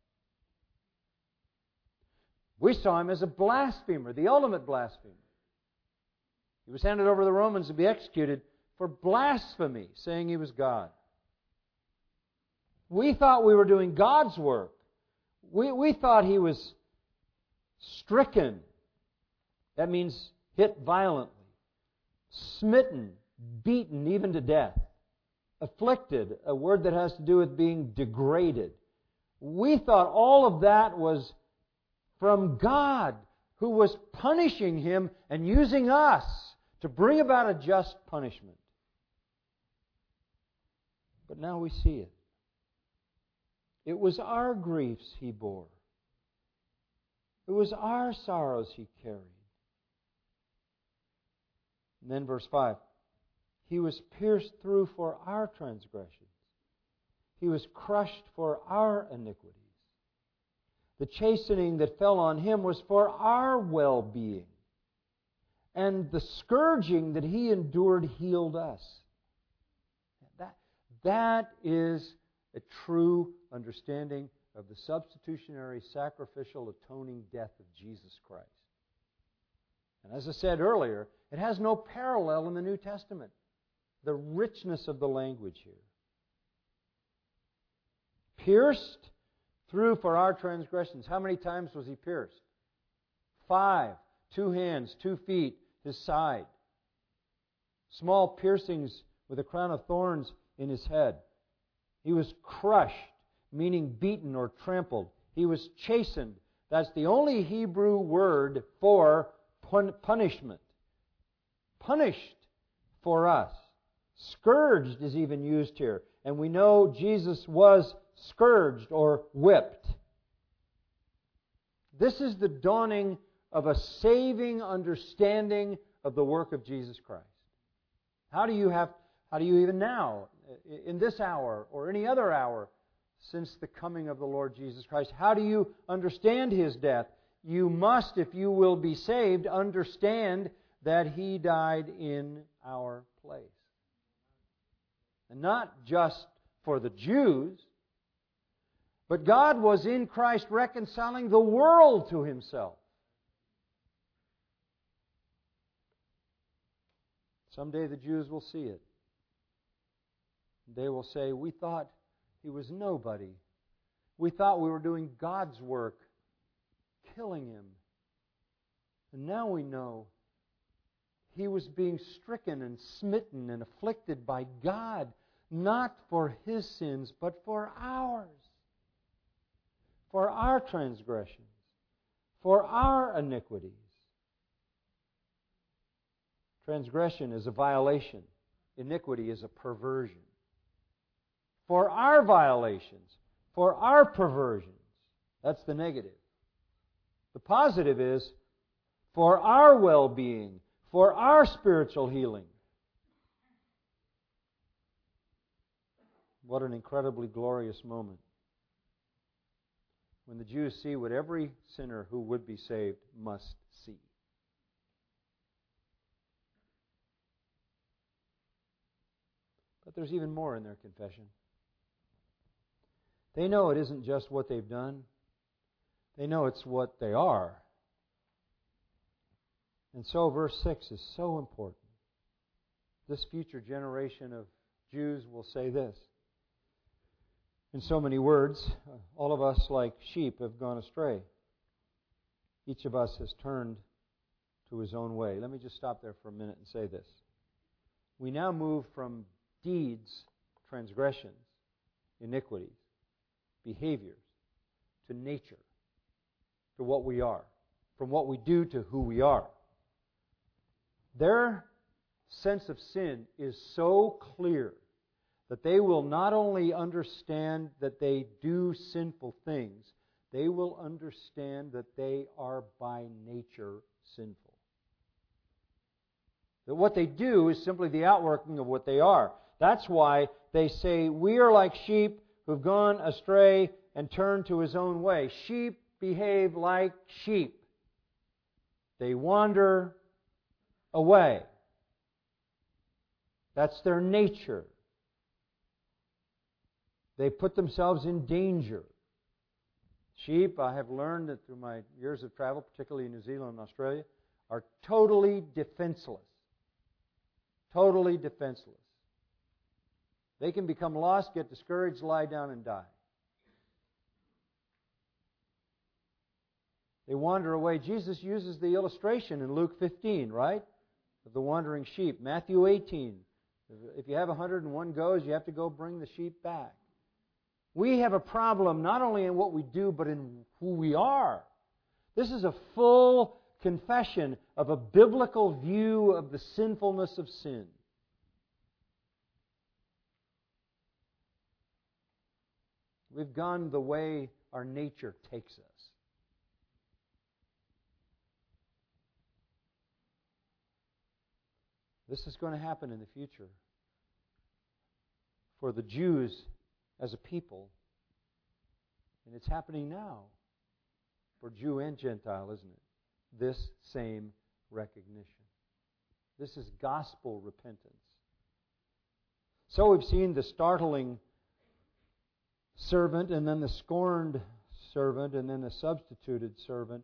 We saw Him as a blasphemer, the ultimate blasphemer. He was handed over to the Romans to be executed for blasphemy, saying He was God. We thought we were doing God's work. We, we thought He was stricken. That means hit violently. Smitten, beaten even to death. Afflicted, a word that has to do with being degraded. We thought all of that was from God, who was punishing Him and using us to bring about a just punishment. But now we see it. It was our griefs He bore. It was our sorrows He carried. And then verse five. He was pierced through for our transgressions. He was crushed for our iniquities. The chastening that fell on Him was for our well-being. And the scourging that He endured healed us. That, that is a true understanding of the substitutionary, sacrificial, atoning death of Jesus Christ. And as I said earlier, it has no parallel in the New Testament. The richness of the language here. Pierced through for our transgressions. How many times was He pierced? Five. Two hands, two feet, His side. Small piercings with a crown of thorns in His head. He was crushed, meaning beaten or trampled. He was chastened. That's the only Hebrew word for pun- punishment. Punished for us. Scourged is even used here. And we know Jesus was scourged or whipped. This is the dawning of a saving understanding of the work of Jesus Christ. How do you have, how do you even now, in this hour or any other hour since the coming of the Lord Jesus Christ, how do you understand His death? You must, if you will be saved, understand that He died in our place. And not just for the Jews, but God was in Christ reconciling the world to Himself. Someday the Jews will see it. They will say, we thought He was nobody. We thought we were doing God's work, killing Him. And now we know He was being stricken and smitten and afflicted by God, not for His sins, but for ours. For our transgressions. For our iniquities. Transgression is a violation. Iniquity is a perversion. For our violations. For our perversions. That's the negative. The positive is for our well-being. For our spiritual healing. What an incredibly glorious moment. When the Jews see what every sinner who would be saved must see. But there's even more in their confession. They know it isn't just what they've done. They know it's what they are. And so verse six is so important. this future generation of Jews will say this. In so many words, all of us, like sheep, have gone astray. Each of us has turned to his own way. Let me just stop there for a minute and say this. We now move from deeds, transgressions, iniquities, behaviors, to nature, to what we are, from what we do to who we are. Their sense of sin is so clear that they will not only understand that they do sinful things, they will understand that they are by nature sinful. That what they do is simply the outworking of what they are. That's why they say, we are like sheep who've gone astray and turned to his own way. Sheep behave like sheep. They wander away. That's their nature. They put themselves in danger. Sheep, I have learned that through my years of travel, particularly in New Zealand and Australia, are totally defenseless. Totally defenseless. They can become lost, get discouraged, lie down, and die. They wander away. Jesus uses the illustration in Luke fifteen, right? Of the wandering sheep. Matthew eighteen. If you have one hundred and one goes, you have to go bring the sheep back. We have a problem not only in what we do, but in who we are. This is a full confession of a biblical view of the sinfulness of sin. We've gone the way our nature takes us. This is going to happen in the future. For the Jews as a people, and it's happening now for Jew and Gentile, isn't it? This same recognition. This is gospel repentance. So we've seen the startling servant, and then the scorned servant, and then the substituted servant.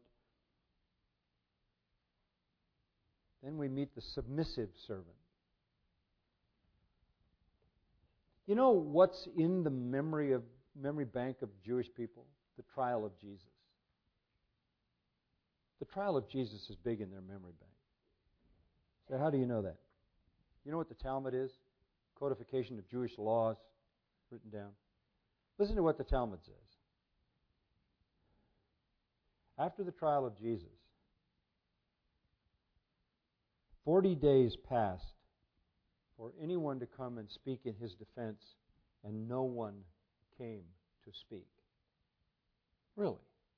Then we meet the submissive servant. You know what's in the memory of memory bank of Jewish people? The trial of Jesus. The trial of Jesus is big in their memory bank. So how do you know that? You know what the Talmud is? Codification of Jewish laws written down. Listen to what the Talmud says. After the trial of Jesus, forty days passed for anyone to come and speak in his defense, and no one came to speak. Really?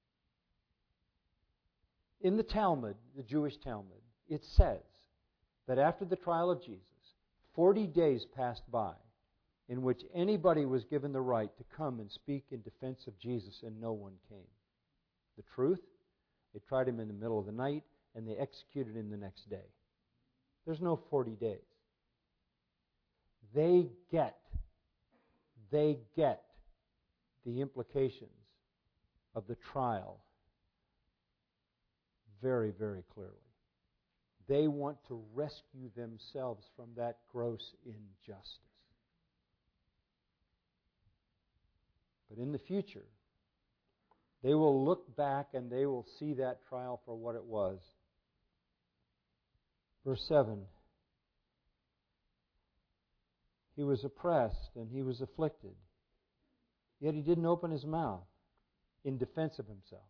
In the Talmud, the Jewish Talmud, it says that after the trial of Jesus, forty days passed by in which anybody was given the right to come and speak in defense of Jesus, and no one came. The truth? They tried him in the middle of the night, and they executed him the next day. There's no forty days. They get, they get the implications of the trial very, very clearly. They want to rescue themselves from that gross injustice. But in the future, they will look back and they will see that trial for what it was. Verse seven. He was oppressed and he was afflicted, yet he didn't open his mouth in defense of himself.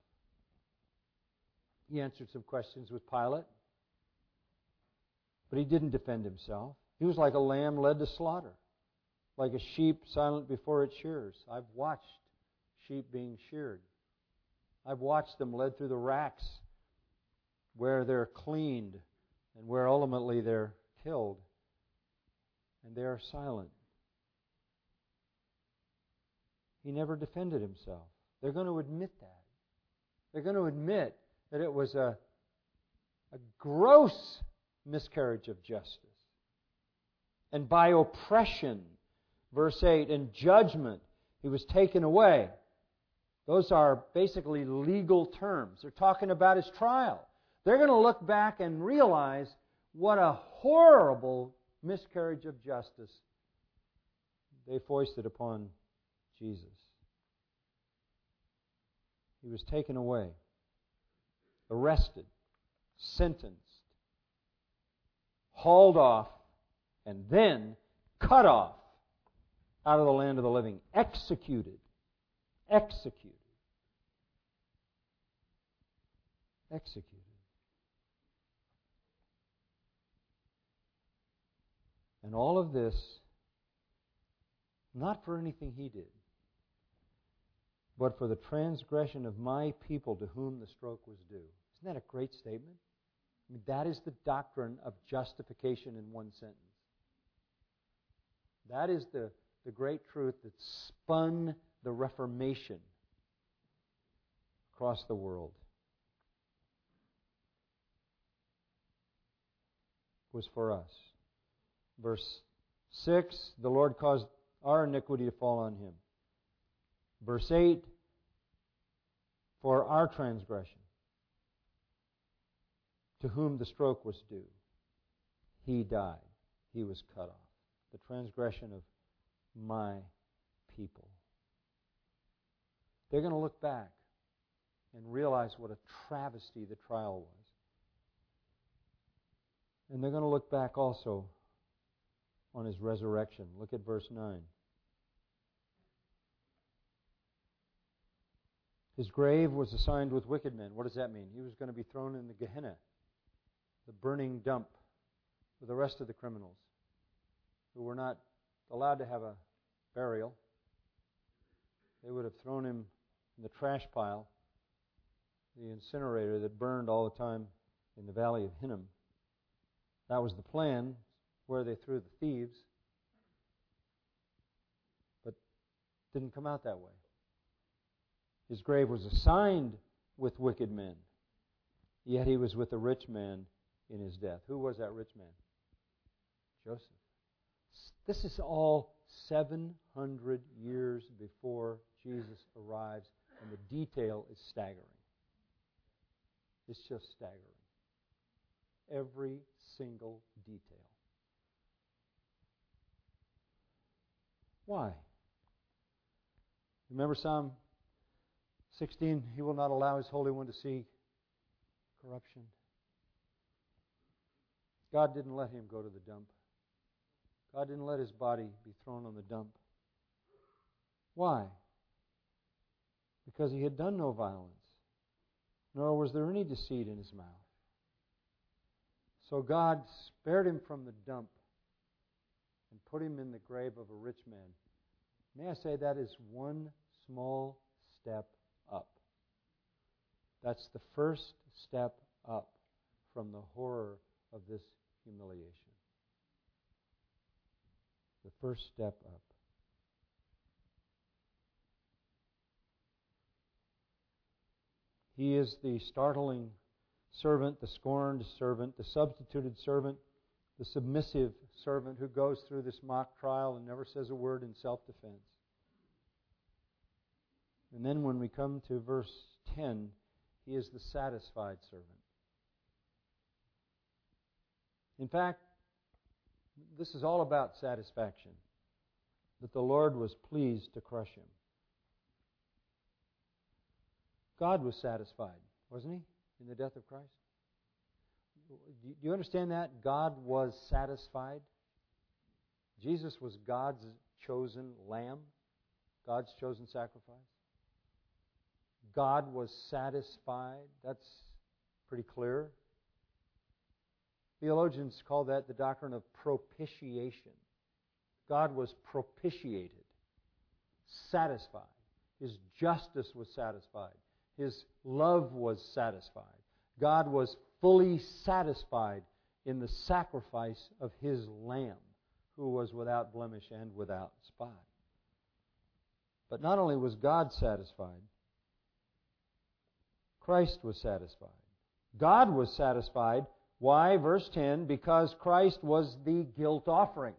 He answered some questions with Pilate, but he didn't defend himself. He was like a lamb led to slaughter, like a sheep silent before its shearers. I've watched sheep being sheared. I've watched them led through the racks where they're cleaned and where ultimately they're killed. And they are silent. He never defended himself. They're going to admit that. They're going to admit that it was a, a gross miscarriage of justice. And by oppression, verse eight, and judgment, he was taken away. Those are basically legal terms. They're talking about his trial. They're going to look back and realize what a horrible miscarriage of justice, they foisted upon Jesus. He was taken away, arrested, sentenced, hauled off, and then cut off out of the land of the living, executed, executed, executed. And all of this, not for anything He did, but for the transgression of my people to whom the stroke was due. Isn't that a great statement? I mean, that is the doctrine of justification in one sentence. That is the, the great truth that spun the Reformation across the world. It was for us. Verse six, the Lord caused our iniquity to fall on Him. Verse eight, for our transgression, to whom the stroke was due, He died. He was cut off. The transgression of my people. They're going to look back and realize what a travesty the trial was. And they're going to look back also on His resurrection. Look at verse nine. His grave was assigned with wicked men. What does that mean? He was going to be thrown in the Gehenna, the burning dump, with the rest of the criminals who were not allowed to have a burial. They would have thrown him in the trash pile, the incinerator that burned all the time in the valley of Hinnom. That was the plan, where they threw the thieves. But it didn't come out that way. His grave was assigned with wicked men, yet He was with a rich man in His death. Who was that rich man? Joseph. This is all seven hundred years before Jesus arrives, and the detail is staggering. It's just staggering. Every single detail. Why? Remember Psalm sixteen, He will not allow His Holy One to see corruption. God didn't let Him go to the dump. God didn't let His body be thrown on the dump. Why? Because He had done no violence, nor was there any deceit in His mouth. So God spared Him from the dump and put Him in the grave of a rich man. May I say that is one small step up. That's the first step up from the horror of this humiliation. The first step up. He is the startling servant, the scorned servant, the substituted servant, the submissive servant who goes through this mock trial and never says a word in self-defense. And then when we come to verse ten, He is the satisfied servant. In fact, this is all about satisfaction. That the Lord was pleased to crush Him. God was satisfied, wasn't He, in the death of Christ? Do you understand that? God was satisfied. Jesus was God's chosen lamb, God's chosen sacrifice. God was satisfied. That's pretty clear. Theologians call that the doctrine of propitiation. God was propitiated, satisfied. His justice was satisfied. His love was satisfied. God was fully satisfied in the sacrifice of His Lamb, who was without blemish and without spot. But not only was God satisfied, Christ was satisfied. God was satisfied. Why? Verse ten, because Christ was the guilt offering.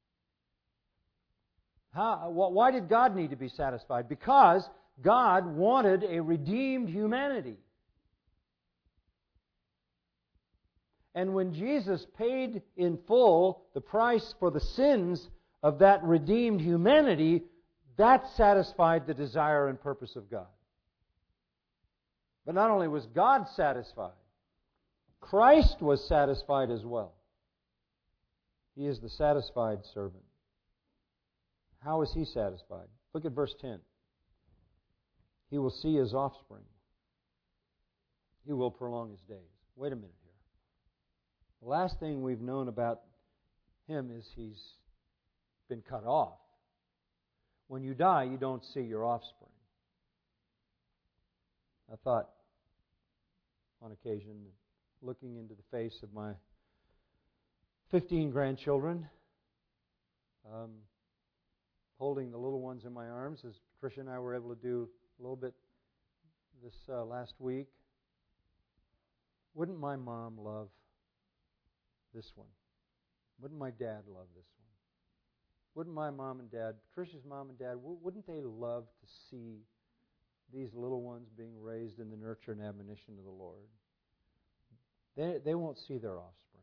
How, why did God need to be satisfied? Because God wanted a redeemed humanity. And when Jesus paid in full the price for the sins of that redeemed humanity, that satisfied the desire and purpose of God. But not only was God satisfied, Christ was satisfied as well. He is the satisfied servant. How is He satisfied? Look at verse ten. He will see His offspring. He will prolong His days. Wait a minute here. The last thing we've known about Him is He's been cut off. When you die, you don't see your offspring. I thought on occasion, looking into the face of my fifteen grandchildren, um, holding the little ones in my arms, as Patricia and I were able to do a little bit this uh, last week. Wouldn't my mom love this one? Wouldn't my dad love this one? Wouldn't my mom and dad, Patricia's mom and dad, wouldn't they love to see these little ones being raised in the nurture and admonition of the Lord? They, they won't see their offspring.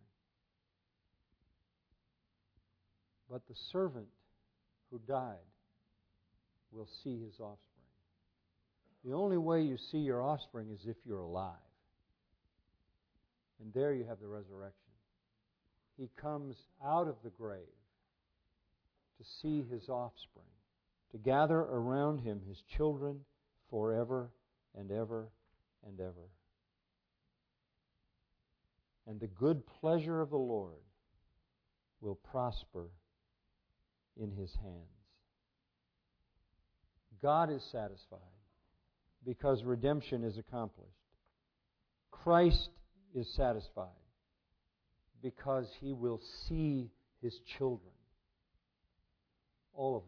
But the servant who died will see his offspring. The only way you see your offspring is if you're alive. And there you have the resurrection. He comes out of the grave to see his offspring, to gather around him his children forever and ever and ever. And the good pleasure of the Lord will prosper in his hands. God is satisfied because redemption is accomplished. Christ is satisfied because he will see his children. All of them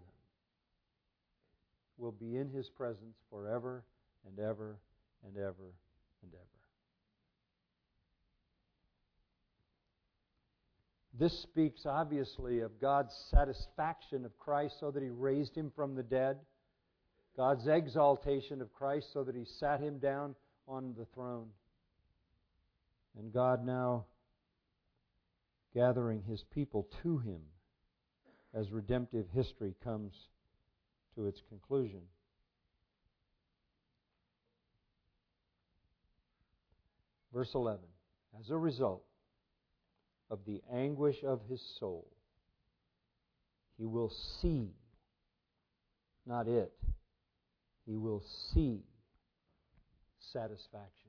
will be in his presence forever and ever and ever and ever. This speaks obviously of God's satisfaction of Christ so that he raised him from the dead, God's exaltation of Christ so that he sat him down on the throne, and God now gathering his people to him as redemptive history comes to its conclusion. Verse eleven, as a result of the anguish of his soul, he will see, not it, he will see satisfaction.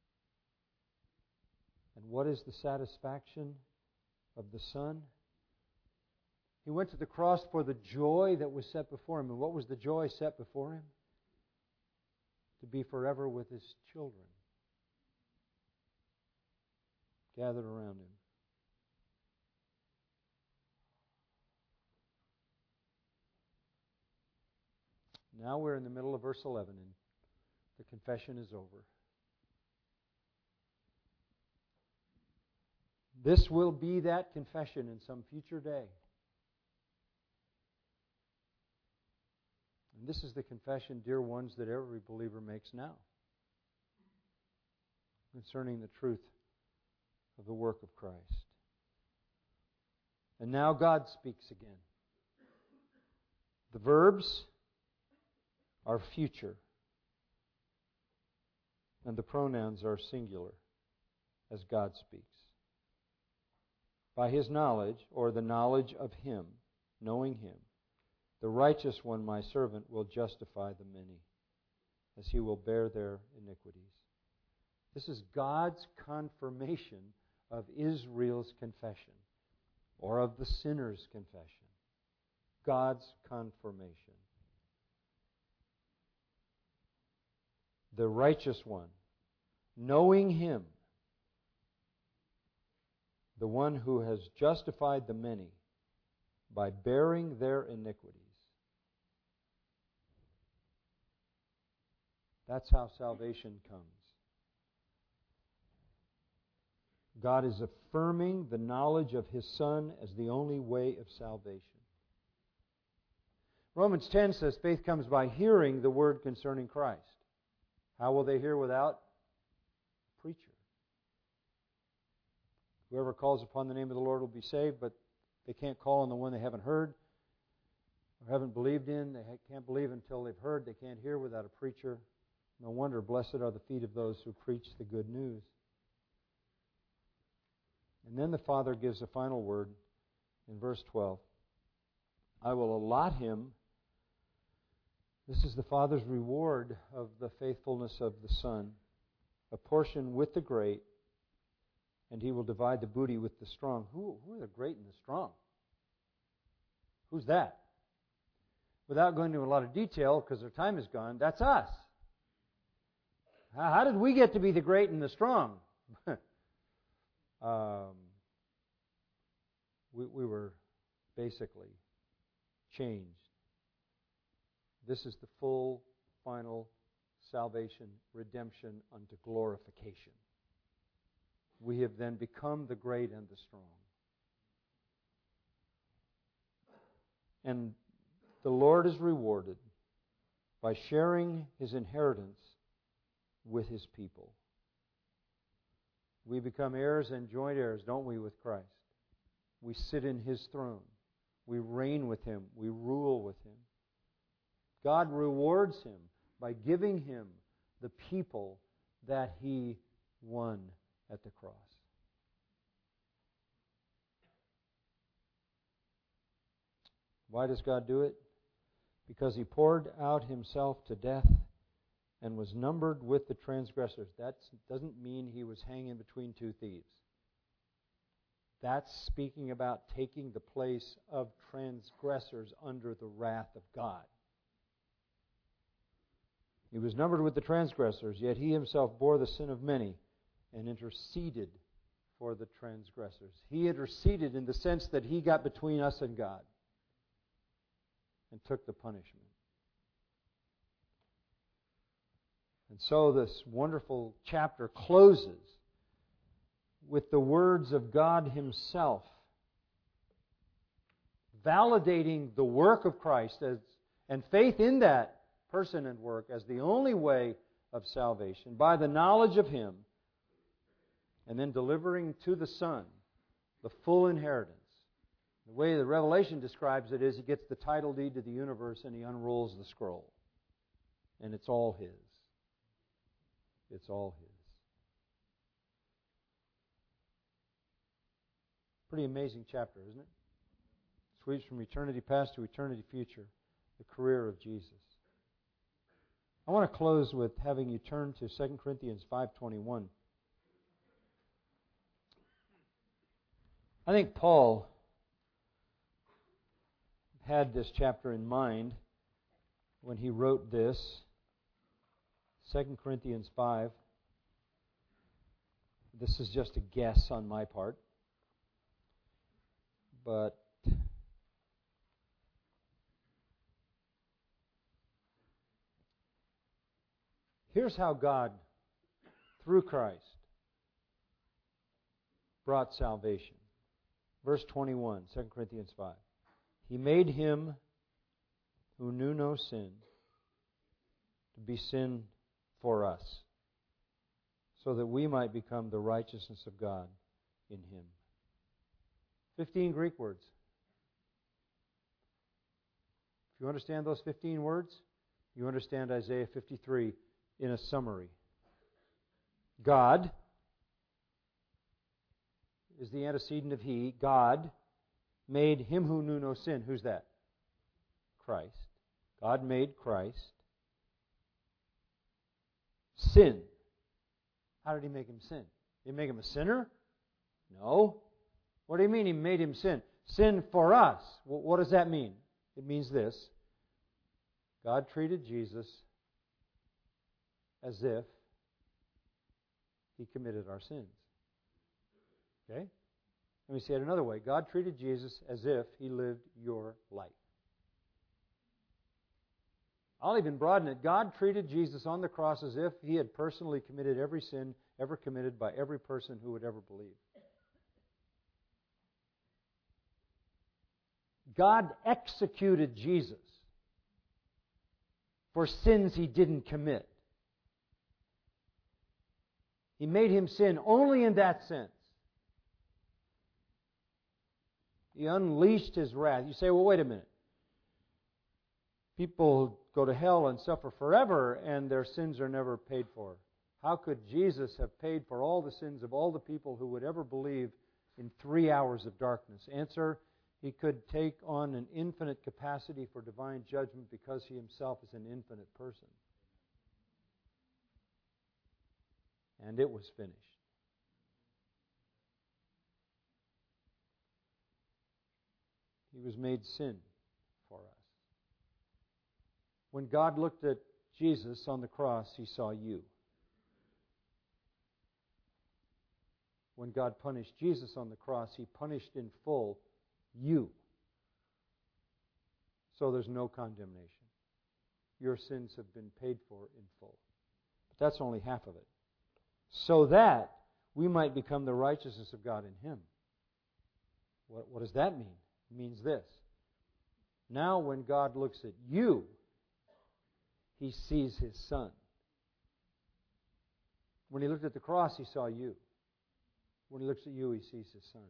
And what is the satisfaction of the Son? He went to the cross for the joy that was set before him. And what was the joy set before him? To be forever with his children, gathered around him. Now we're in the middle of verse eleven, and the confession is over. This will be that confession in some future day. And this is the confession, dear ones, that every believer makes now concerning the truth of the work of Christ. And now God speaks again. The verbs are future, and the pronouns are singular as God speaks. By his knowledge, or the knowledge of him, knowing him, the righteous one, my servant, will justify the many, as he will bear their iniquities. This is God's confirmation of Israel's confession, or of the sinner's confession. God's confirmation. The righteous one, knowing him, the one who has justified the many by bearing their iniquities. That's how salvation comes. God is affirming the knowledge of his Son as the only way of salvation. Romans ten says faith comes by hearing the word concerning Christ. How will they hear without a preacher? Whoever calls upon the name of the Lord will be saved, but they can't call on the one they haven't heard or haven't believed in. They can't believe until they've heard. They can't hear without a preacher. No wonder, blessed are the feet of those who preach the good news. And then the Father gives a final word in verse twelve. I will allot him. This is the Father's reward of the faithfulness of the Son. A portion with the great, and he will divide the booty with the strong. Who, who are the great and the strong? Who's that? Without going into a lot of detail, because our time is gone, that's us. How, how did we get to be the great and the strong? um, we, we were basically changed. This is the full, final salvation, redemption unto glorification. We have then become the great and the strong. And the Lord is rewarded by sharing His inheritance with His people. We become heirs and joint heirs, don't we, with Christ? We sit in His throne. We reign with Him. We rule with Him. God rewards Him by giving Him the people that He won at the cross. Why does God do it? Because He poured out Himself to death and was numbered with the transgressors. That doesn't mean He was hanging between two thieves. That's speaking about taking the place of transgressors under the wrath of God. He was numbered with the transgressors, yet He Himself bore the sin of many and interceded for the transgressors. He interceded in the sense that He got between us and God and took the punishment. And so this wonderful chapter closes with the words of God Himself, validating the work of Christ as, and faith in that person and work as the only way of salvation, by the knowledge of Him, and then delivering to the Son the full inheritance. The way the Revelation describes it is He gets the title deed to the universe and He unrolls the scroll. And it's all His. It's all His. Pretty amazing chapter, isn't it? Sweeps from eternity past to eternity future, the career of Jesus. I want to close with having you turn to Second Corinthians five twenty-one. I think Paul had this chapter in mind when he wrote this. Second Corinthians five. This is just a guess on my part. But here's how God, through Christ, brought salvation. Verse twenty-one, Second Corinthians five. He made Him who knew no sin to be sin for us, so that we might become the righteousness of God in Him. Fifteen Greek words. If you understand those fifteen words, you understand Isaiah fifty-three in a summary. God is the antecedent of He. God made Him who knew no sin. Who's that? Christ. God made Christ sin. How did He make Him sin? Did He make Him a sinner? No. What do you mean He made Him sin? Sin for us. Well, what does that mean? It means this. God treated Jesus as if He committed our sins. Okay? Let me say it another way. God treated Jesus as if He lived your life. I'll even broaden it. God treated Jesus on the cross as if He had personally committed every sin ever committed by every person who would ever believe. God executed Jesus for sins He didn't commit. He made Him sin only in that sense. He unleashed His wrath. You say, well, wait a minute. People go to hell and suffer forever, and their sins are never paid for. How could Jesus have paid for all the sins of all the people who would ever believe in three hours of darkness? Answer, He could take on an infinite capacity for divine judgment because He Himself is an infinite person. And it was finished. He was made sin for us. When God looked at Jesus on the cross, He saw you. When God punished Jesus on the cross, He punished in full you. So there's no condemnation. Your sins have been paid for in full. But that's only half of it. So that we might become the righteousness of God in Him. What, what does that mean? It means this. Now when God looks at you, He sees His Son. When He looked at the cross, He saw you. When He looks at you, He sees His Son.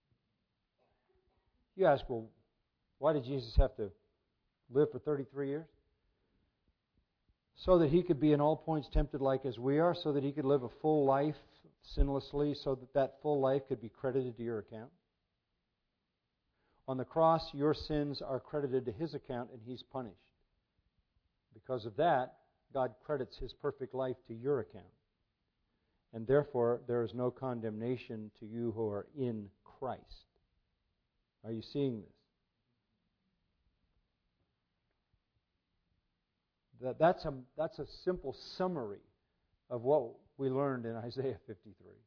You ask, well, why did Jesus have to live for thirty-three years? So that He could be in all points tempted like as we are, so that He could live a full life sinlessly, so that that full life could be credited to your account. On the cross, your sins are credited to His account, and He's punished. Because of that, God credits His perfect life to your account. And therefore, there is no condemnation to you who are in Christ. Are you seeing this? That, that's, a, that's a simple summary of what we learned in Isaiah fifty-three.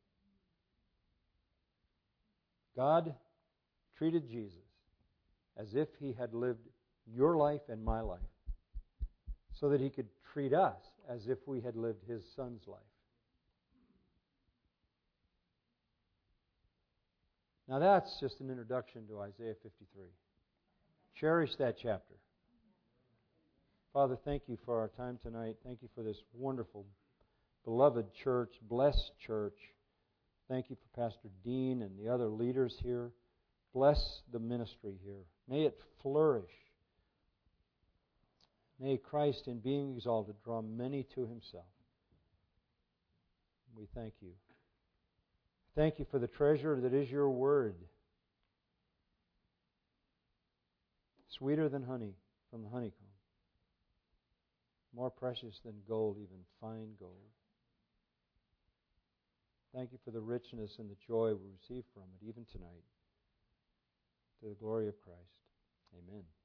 God treated Jesus as if He had lived your life and my life, so that He could treat us as if we had lived His Son's life. Now that's just an introduction to Isaiah fifty-three. Cherish that chapter. Father, thank You for our time tonight. Thank You for this wonderful, beloved church, blessed church. Thank You for Pastor Dean and the other leaders here. Bless the ministry here. May it flourish. May Christ, in being exalted, draw many to Himself. We thank You. Thank You for the treasure that is Your Word. Sweeter than honey from the honeycomb. More precious than gold, even fine gold. Thank You for the richness and the joy we receive from it, even tonight. To the glory of Christ. Amen.